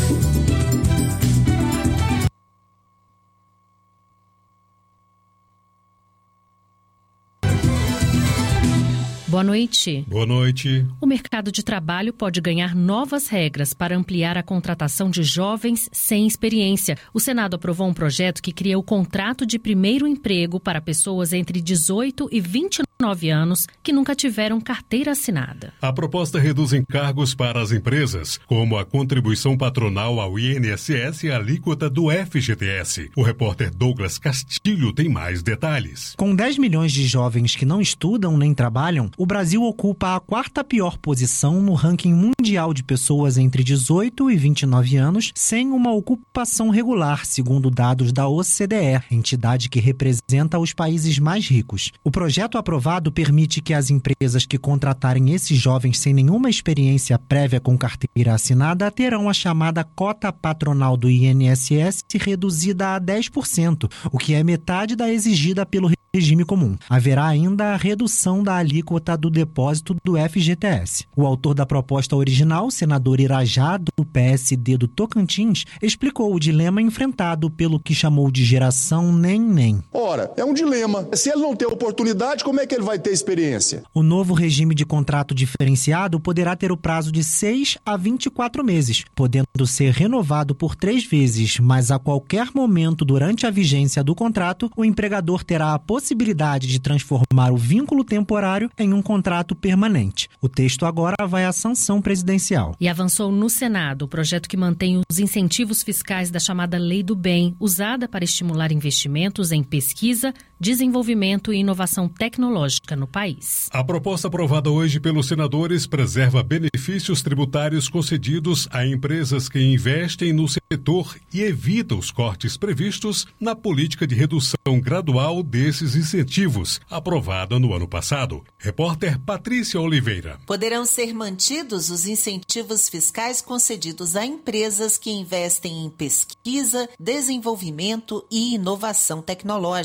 Boa noite. Boa noite. O mercado de trabalho pode ganhar novas regras para ampliar a contratação de jovens sem experiência. O Senado aprovou um projeto que cria o contrato de primeiro emprego para pessoas entre 18 e 29 anos que nunca tiveram carteira assinada. A proposta reduz encargos para as empresas, como a contribuição patronal ao INSS e a alíquota do FGTS. O repórter Douglas Castilho tem mais detalhes. Com 10 milhões de jovens que não estudam nem trabalham, o Brasil ocupa a 4ª pior posição no ranking mundial de pessoas entre 18 e 29 anos sem uma ocupação regular, segundo dados da OCDE, entidade que representa os países mais ricos. O projeto aprovado permite que as empresas que contratarem esses jovens sem nenhuma experiência prévia com carteira assinada terão a chamada cota patronal do INSS reduzida a 10%, o que é metade da exigida pelo regime comum. Haverá ainda a redução da alíquota do depósito do FGTS. O autor da proposta original, senador Irajá, do PSD do Tocantins, explicou o dilema enfrentado pelo que chamou de geração nem-nem. Ora, é um dilema. Se ele não tem oportunidade, como é que ele vai ter experiência? O novo regime de contrato diferenciado poderá ter o prazo de 6 a 24 meses, podendo ser renovado por 3 vezes, mas a qualquer momento durante a vigência do contrato, o empregador terá a possibilidade de transformar o vínculo temporário em um contrato permanente. O texto agora vai à sanção presidencial. E avançou no Senado o projeto que mantém os incentivos fiscais da chamada Lei do Bem, usada para estimular investimentos em pesquisa, desenvolvimento e inovação tecnológica no país. A proposta aprovada hoje pelos senadores preserva benefícios tributários concedidos a empresas que investem no setor e evita os cortes previstos na política de redução gradual desses incentivos, aprovada no ano passado. Repórter Patrícia Oliveira. Poderão ser mantidos os incentivos fiscais concedidos a empresas que investem em pesquisa, desenvolvimento e inovação tecnológica.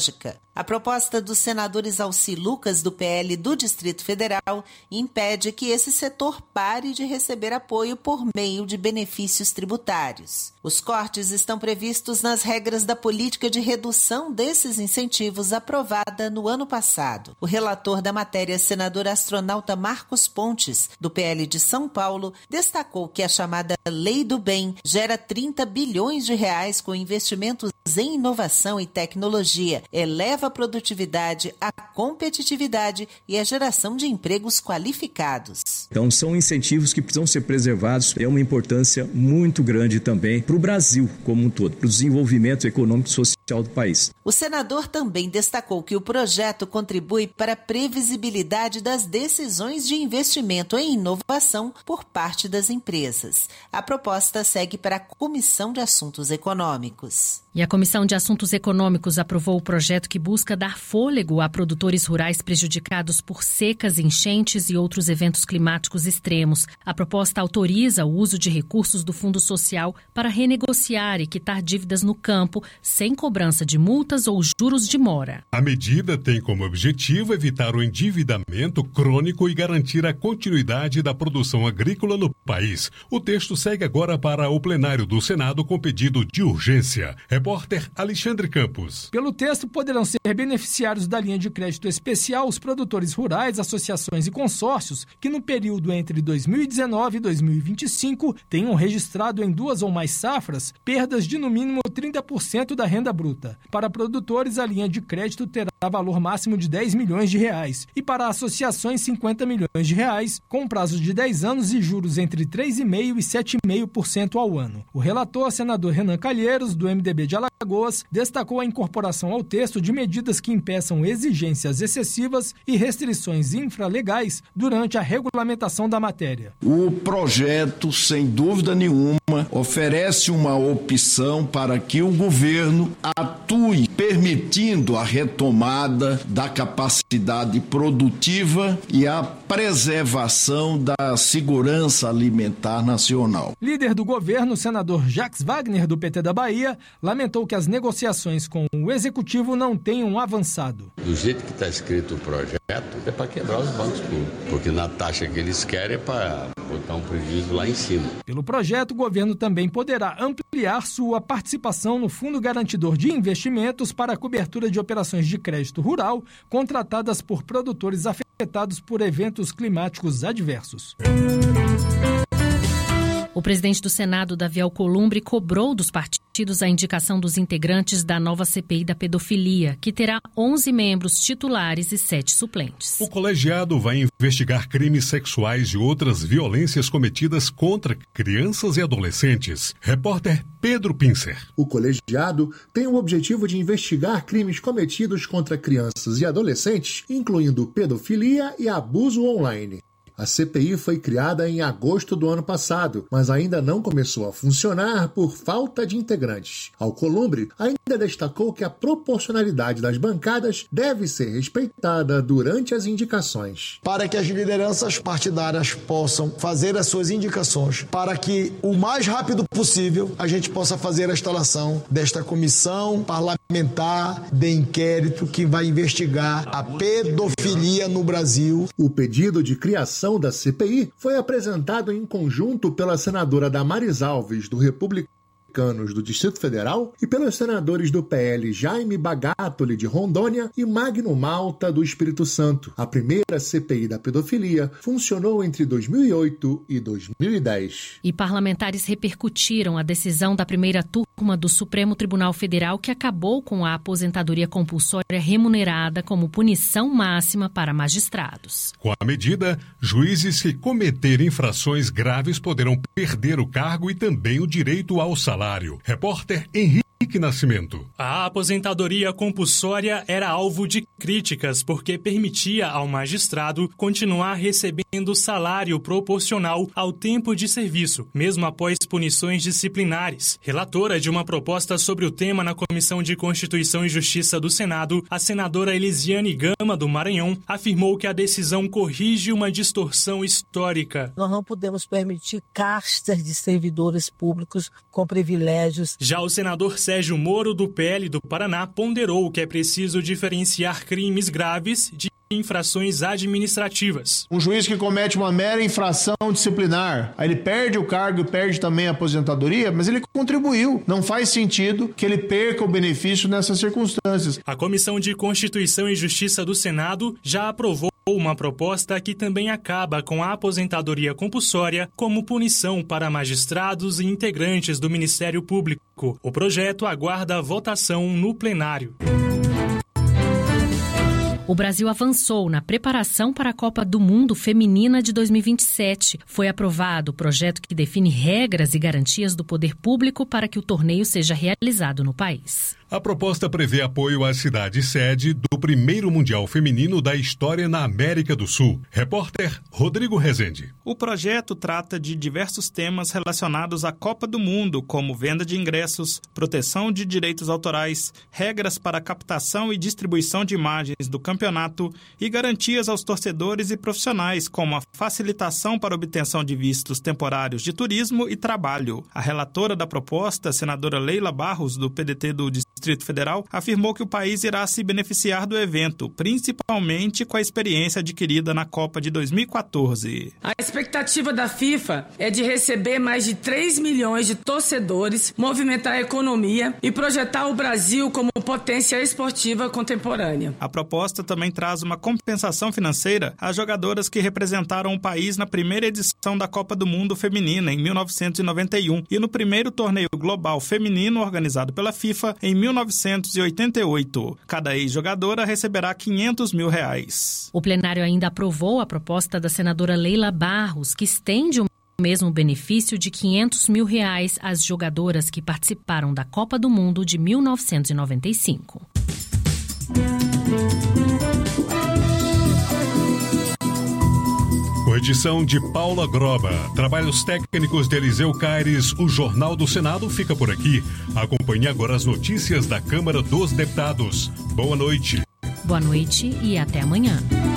A proposta dos senadores Alci Lucas, do PL do Distrito Federal, impede que esse setor pare de receber apoio por meio de benefícios tributários. Os cortes estão previstos nas regras da política de redução desses incentivos aprovada no ano passado. O relator da matéria, senador astronauta Marcos Pontes, do PL de São Paulo, destacou que a chamada Lei do Bem gera 30 bilhões de reais com investimentos em inovação e tecnologia, eleva a produtividade, a competitividade e a geração de empregos qualificados. Então são incentivos que precisam ser preservados. É uma importância muito grande também para o Brasil como um todo, para o desenvolvimento econômico e social do país. O senador também destacou que o projeto contribui para a previsibilidade das decisões de investimento em inovação por parte das empresas. A proposta segue para a Comissão de Assuntos Econômicos. E a Comissão de Assuntos Econômicos aprovou o projeto que busca dar fôlego a produtores rurais prejudicados por secas, enchentes e outros eventos climáticos extremos. A proposta autoriza o uso de recursos do Fundo Social para renegociar e quitar dívidas no campo, sem cobrança de multas ou juros de mora. A medida tem como objetivo evitar o endividamento crônico e garantir a continuidade da produção agrícola no país. O texto segue agora para o plenário do Senado com pedido de urgência. Repórter Alexandre Campos. Pelo texto, poderão ser beneficiários da linha de crédito especial os produtores rurais, associações e consórcios que no período entre 2019 e 2025 tenham registrado em 2 ou mais safras perdas de no mínimo 30% da renda bruta. Para produtores, a linha de crédito terá valor máximo de 10 milhões de reais e para associações 50 milhões de reais, com prazo de 10 anos e juros entre 3,5% e 7,5% ao ano. O relator, senador Renan Calheiros, do MDB de Alagoas, destacou a incorporação ao texto de medidas que impeçam exigências excessivas e restrições infralegais durante a regulamentação da matéria. O projeto, sem dúvida nenhuma, oferece uma opção para que o governo atue, permitindo a retomada da capacidade produtiva e a preservação da segurança alimentar nacional. Líder do governo, o senador Jacques Wagner, do PT da Bahia, lamentou que as negociações com o executivo não tenham avançado. Do jeito que está escrito o projeto, é para quebrar os bancos públicos, porque na taxa que eles querem é para botar um prejuízo lá em cima. Pelo projeto, o governo também poderá ampliar sua participação no Fundo Garantidor de Investimentos para a cobertura de operações de crédito rural contratadas por produtores afetados por eventos climáticos adversos. O presidente do Senado, Davi Alcolumbre, cobrou dos partidos a indicação dos integrantes da nova CPI da pedofilia, que terá 11 membros titulares e 7 suplentes. O colegiado vai investigar crimes sexuais e outras violências cometidas contra crianças e adolescentes. Repórter Pedro Pincer. O colegiado tem o objetivo de investigar crimes cometidos contra crianças e adolescentes, incluindo pedofilia e abuso online. A CPI foi criada em agosto do ano passado, mas ainda não começou a funcionar por falta de integrantes. Alcolumbre ainda destacou que a proporcionalidade das bancadas deve ser respeitada durante as indicações. Para que as lideranças partidárias possam fazer as suas indicações, para que o mais rápido possível a gente possa fazer a instalação desta comissão parlamentar de inquérito que vai investigar a pedofilia no Brasil. O pedido de criação da CPI foi apresentado em conjunto pela senadora Damares Alves, do Republicanos do Distrito Federal, e pelos senadores do PL Jaime Bagatoli, de Rondônia, e Magno Malta, do Espírito Santo. A primeira CPI da pedofilia funcionou entre 2008 e 2010. E parlamentares repercutiram a decisão da primeira turma do Supremo Tribunal Federal, que acabou com a aposentadoria compulsória remunerada como punição máxima para magistrados. Com a medida, juízes que cometerem infrações graves poderão perder o cargo e também o direito ao salário. Repórter Henrique Nascimento. A aposentadoria compulsória era alvo de críticas porque permitia ao magistrado continuar recebendo salário proporcional ao tempo de serviço, mesmo após punições disciplinares. Relatora de uma proposta sobre o tema na Comissão de Constituição e Justiça do Senado, a senadora Elisiane Gama, do Maranhão, afirmou que a decisão corrige uma distorção histórica. Nós não podemos permitir castas de servidores públicos com privilégios. Já o senador Sérgio Moro, do PL do Paraná, ponderou que é preciso diferenciar crimes graves de infrações administrativas. Um juiz que comete uma mera infração disciplinar, aí ele perde o cargo e perde também a aposentadoria, mas ele contribuiu. Não faz sentido que ele perca o benefício nessas circunstâncias. A Comissão de Constituição e Justiça do Senado já aprovou uma proposta que também acaba com a aposentadoria compulsória como punição para magistrados e integrantes do Ministério Público. O projeto aguarda a votação no plenário. O Brasil avançou na preparação para a Copa do Mundo Feminina de 2027. Foi aprovado o projeto que define regras e garantias do poder público para que o torneio seja realizado no país. A proposta prevê apoio à cidade-sede do primeiro Mundial Feminino da história na América do Sul. Repórter Rodrigo Rezende. O projeto trata de diversos temas relacionados à Copa do Mundo, como venda de ingressos, proteção de direitos autorais, regras para captação e distribuição de imagens do campeonato e garantias aos torcedores e profissionais, como a facilitação para obtenção de vistos temporários de turismo e trabalho. A relatora da proposta, a senadora Leila Barros, do PDT do Distrito Federal, afirmou que o país irá se beneficiar do evento, principalmente com a experiência adquirida na Copa de 2014. A expectativa da FIFA é de receber mais de 3 milhões de torcedores, movimentar a economia e projetar o Brasil como potência esportiva contemporânea. A proposta também traz uma compensação financeira às jogadoras que representaram o país na primeira edição da Copa do Mundo Feminina, em 1991, e no primeiro torneio global feminino organizado pela FIFA, em 1988. Cada ex-jogadora receberá R$500 mil. O plenário ainda aprovou a proposta da senadora Leila Barros, que estende o mesmo benefício de R$500 mil às jogadoras que participaram da Copa do Mundo de 1995. Com edição de Paula Groba, trabalhos técnicos de Eliseu Caires, o Jornal do Senado fica por aqui. Acompanhe agora as notícias da Câmara dos Deputados. Boa noite. Boa noite e até amanhã.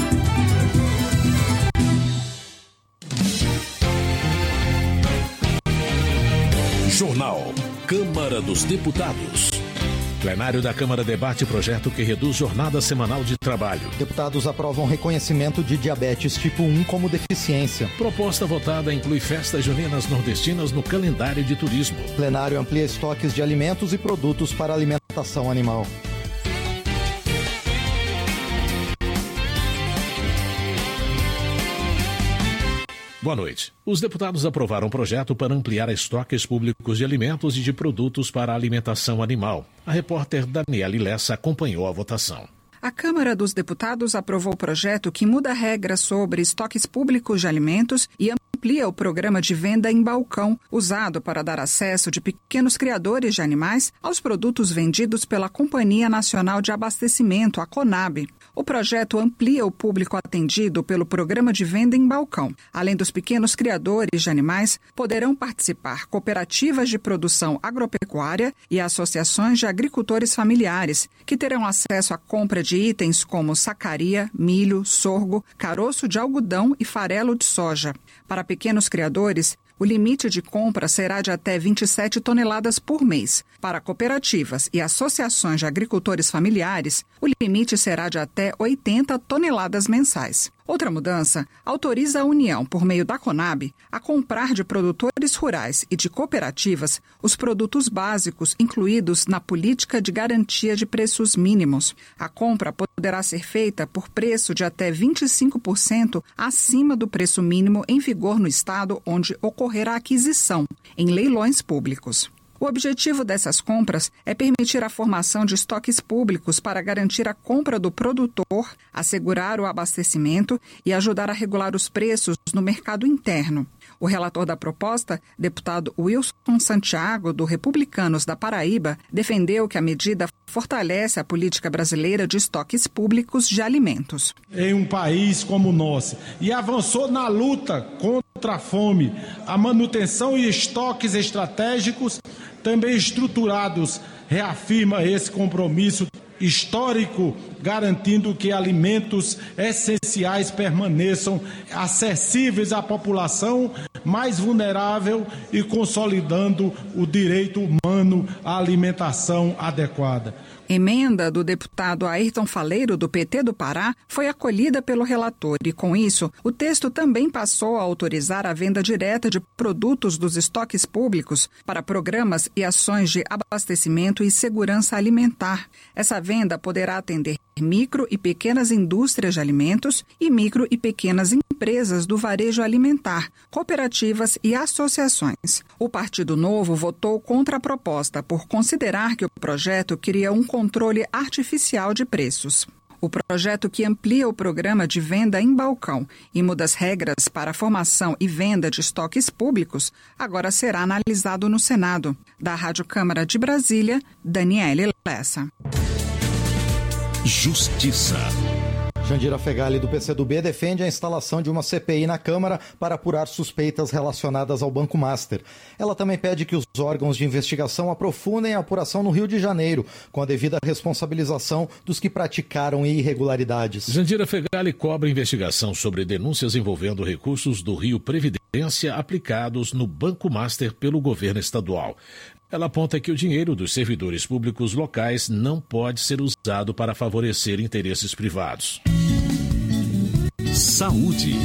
Jornal Câmara dos Deputados. Plenário da Câmara debate projeto que reduz jornada semanal de trabalho. Deputados aprovam reconhecimento de diabetes tipo 1 como deficiência. Proposta votada inclui festas juninas nordestinas no calendário de turismo. Plenário amplia estoques de alimentos e produtos para alimentação animal. Boa noite. Os deputados aprovaram um projeto para ampliar estoques públicos de alimentos e de produtos para a alimentação animal. A repórter Daniela Lessa acompanhou a votação. A Câmara dos Deputados aprovou o projeto que muda regras sobre estoques públicos de alimentos e amplia o programa de venda em balcão, usado para dar acesso de pequenos criadores de animais aos produtos vendidos pela Companhia Nacional de Abastecimento, a CONAB. O projeto amplia o público atendido pelo programa de venda em balcão. Além dos pequenos criadores de animais, poderão participar cooperativas de produção agropecuária e associações de agricultores familiares, que terão acesso à compra de itens como sacaria, milho, sorgo, caroço de algodão e farelo de soja. Para pequenos criadores, o limite de compra será de até 27 toneladas por mês. Para cooperativas e associações de agricultores familiares, o limite será de até 80 toneladas mensais. Outra mudança autoriza a União, por meio da CONAB, a comprar de produtores rurais e de cooperativas os produtos básicos incluídos na política de garantia de preços mínimos. A compra poderá ser feita por preço de até 25% acima do preço mínimo em vigor no estado onde ocorrer a aquisição, em leilões públicos. O objetivo dessas compras é permitir a formação de estoques públicos para garantir a compra do produtor, assegurar o abastecimento e ajudar a regular os preços no mercado interno. O relator da proposta, deputado Wilson Santiago, do Republicanos da Paraíba, defendeu que a medida fortalece a política brasileira de estoques públicos de alimentos. Em um país como o nosso, e avançou na luta contra a fome, a manutenção e estoques estratégicos também estruturados, reafirma esse compromisso histórico, garantindo que alimentos essenciais permaneçam acessíveis à população mais vulnerável e consolidando o direito humano levando a alimentação adequada. Emenda do deputado Ayrton Faleiro, do PT do Pará, foi acolhida pelo relator e, com isso, o texto também passou a autorizar a venda direta de produtos dos estoques públicos para programas e ações de abastecimento e segurança alimentar. Essa venda poderá atender micro e pequenas indústrias de alimentos e micro e pequenas empresas do varejo alimentar, cooperativas e associações. O Partido Novo votou contra a proposta por considerar que o projeto cria um controle artificial de preços. O projeto, que amplia o programa de venda em balcão e muda as regras para a formação e venda de estoques públicos, agora será analisado no Senado. Da Rádio Câmara de Brasília, Daniele Lessa. Justiça. Jandira Fegali, do PCdoB, defende a instalação de uma CPI na Câmara para apurar suspeitas relacionadas ao Banco Master. Ela também pede que os órgãos de investigação aprofundem a apuração no Rio de Janeiro, com a devida responsabilização dos que praticaram irregularidades. Jandira Fegali cobra investigação sobre denúncias envolvendo recursos do Rio Previdência aplicados no Banco Master pelo governo estadual. Ela aponta que o dinheiro dos servidores públicos locais não pode ser usado para favorecer interesses privados. Saúde.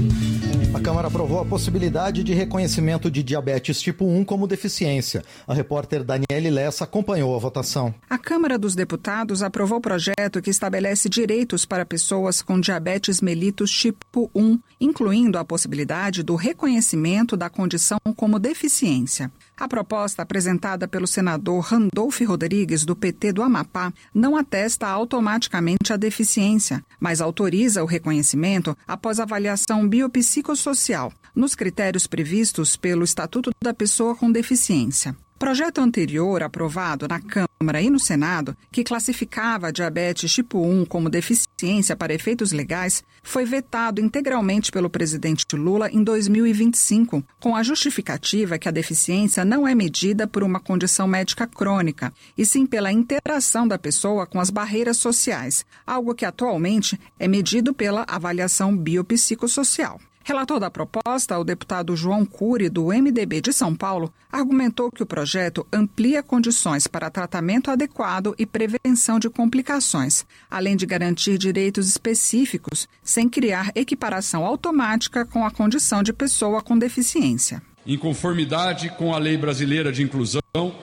A Câmara aprovou a possibilidade de reconhecimento de diabetes tipo 1 como deficiência. A repórter Daniele Lessa acompanhou a votação. A Câmara dos Deputados aprovou o projeto que estabelece direitos para pessoas com diabetes mellitus tipo 1, incluindo a possibilidade do reconhecimento da condição como deficiência. A proposta apresentada pelo senador Randolfo Rodrigues, do PT do Amapá, não atesta automaticamente a deficiência, mas autoriza o reconhecimento após avaliação biopsicossocial, nos critérios previstos pelo Estatuto da Pessoa com Deficiência. Projeto anterior, aprovado na Câmara e no Senado, que classificava a diabetes tipo 1 como deficiência para efeitos legais, foi vetado integralmente pelo presidente Lula em 2025, com a justificativa que a deficiência não é medida por uma condição médica crônica, e sim pela interação da pessoa com as barreiras sociais, algo que atualmente é medido pela avaliação biopsicossocial. Relator da proposta, o deputado João Cury, do MDB de São Paulo, argumentou que o projeto amplia condições para tratamento adequado e prevenção de complicações, além de garantir direitos específicos, sem criar equiparação automática com a condição de pessoa com deficiência. Em conformidade com a Lei Brasileira de Inclusão,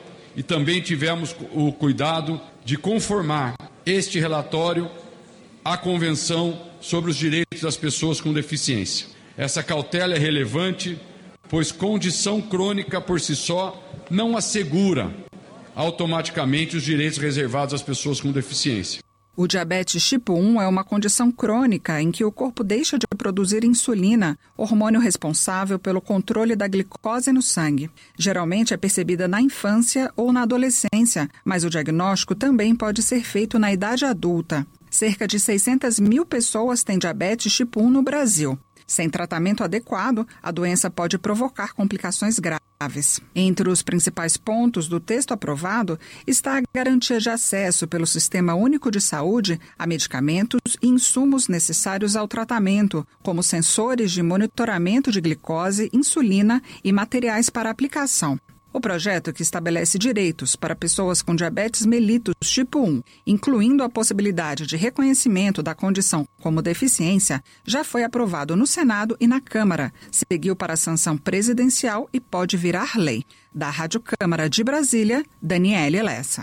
e também tivemos o cuidado de conformar este relatório à Convenção sobre os Direitos das Pessoas com Deficiência. Essa cautela é relevante, pois condição crônica por si só não assegura automaticamente os direitos reservados às pessoas com deficiência. O diabetes tipo 1 é uma condição crônica em que o corpo deixa de produzir insulina, hormônio responsável pelo controle da glicose no sangue. Geralmente é percebida na infância ou na adolescência, mas o diagnóstico também pode ser feito na idade adulta. Cerca de 600 mil pessoas têm diabetes tipo 1 no Brasil. Sem tratamento adequado, a doença pode provocar complicações graves. Entre os principais pontos do texto aprovado está a garantia de acesso pelo Sistema Único de Saúde a medicamentos e insumos necessários ao tratamento, como sensores de monitoramento de glicose, insulina e materiais para aplicação. O projeto, que estabelece direitos para pessoas com diabetes mellitus tipo 1, incluindo a possibilidade de reconhecimento da condição como deficiência, já foi aprovado no Senado e na Câmara, seguiu para a sanção presidencial e pode virar lei. Da Rádio Câmara de Brasília, Daniele Lessa.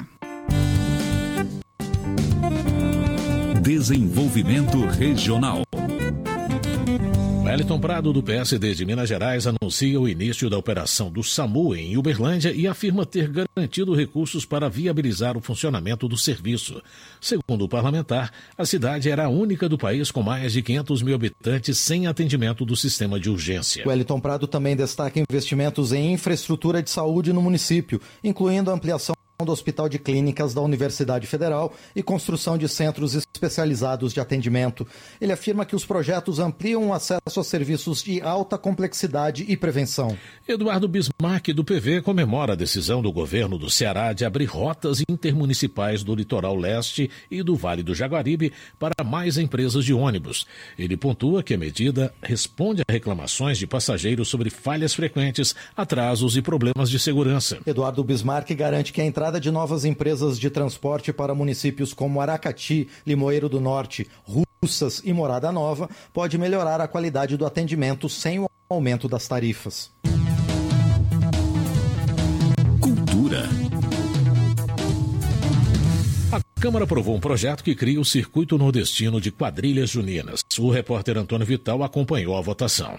Desenvolvimento Regional. Wellington Prado, do PSD de Minas Gerais, anuncia o início da operação do SAMU em Uberlândia e afirma ter garantido recursos para viabilizar o funcionamento do serviço. Segundo o parlamentar, a cidade era a única do país com mais de 500 mil habitantes sem atendimento do sistema de urgência. Wellington Prado também destaca investimentos em infraestrutura de saúde no município, incluindo a ampliação do Hospital de Clínicas da Universidade Federal e construção de centros especializados de atendimento. Ele afirma que os projetos ampliam o acesso a serviços de alta complexidade e prevenção. Eduardo Bismarck, do PV, comemora a decisão do governo do Ceará de abrir rotas intermunicipais do litoral leste e do Vale do Jaguaribe para mais empresas de ônibus. Ele pontua que a medida responde a reclamações de passageiros sobre falhas frequentes, atrasos e problemas de segurança. Eduardo Bismarck garante que a entrada de novas empresas de transporte para municípios como Aracati, Limoeiro do Norte, Russas e Morada Nova pode melhorar a qualidade do atendimento sem o aumento das tarifas. Cultura. A Câmara aprovou um projeto que cria o Circuito Nordestino de Quadrilhas Juninas. O repórter Antônio Vital acompanhou a votação.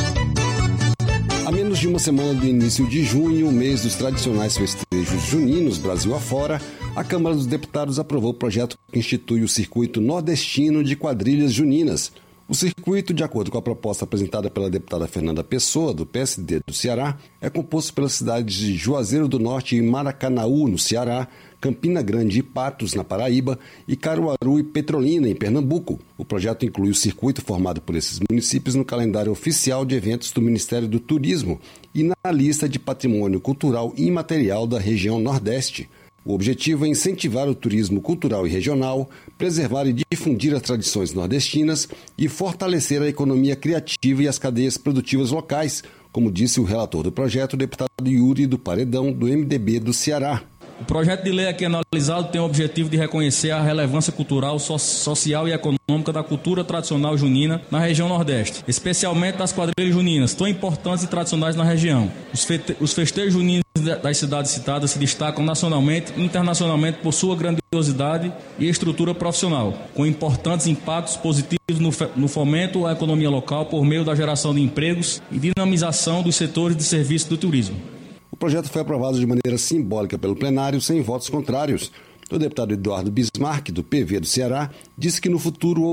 A menos de uma semana do início de junho, o mês dos tradicionais festejos juninos Brasil afora, a Câmara dos Deputados aprovou o projeto que institui o Circuito Nordestino de Quadrilhas Juninas. O circuito, de acordo com a proposta apresentada pela deputada Fernanda Pessoa, do PSD do Ceará, é composto pelas cidades de Juazeiro do Norte e Maracanaú, no Ceará, Campina Grande e Patos, na Paraíba, e Caruaru e Petrolina, em Pernambuco. O projeto inclui o circuito formado por esses municípios no calendário oficial de eventos do Ministério do Turismo e na lista de patrimônio cultural imaterial da região Nordeste. O objetivo é incentivar o turismo cultural e regional, preservar e difundir as tradições nordestinas e fortalecer a economia criativa e as cadeias produtivas locais, como disse o relator do projeto, o deputado Yuri do Paredão, do MDB do Ceará. O projeto de lei aqui analisado tem o objetivo de reconhecer a relevância cultural, social e econômica da cultura tradicional junina na região Nordeste, especialmente das quadrilhas juninas, tão importantes e tradicionais na região. Os festejos juninos das cidades citadas se destacam nacionalmente e internacionalmente por sua grandiosidade e estrutura profissional, com importantes impactos positivos no fomento à economia local por meio da geração de empregos e dinamização dos setores de serviço do turismo. O projeto foi aprovado de maneira simbólica pelo plenário, sem votos contrários. O deputado Eduardo Bismarck, do PV do Ceará, disse que no futuro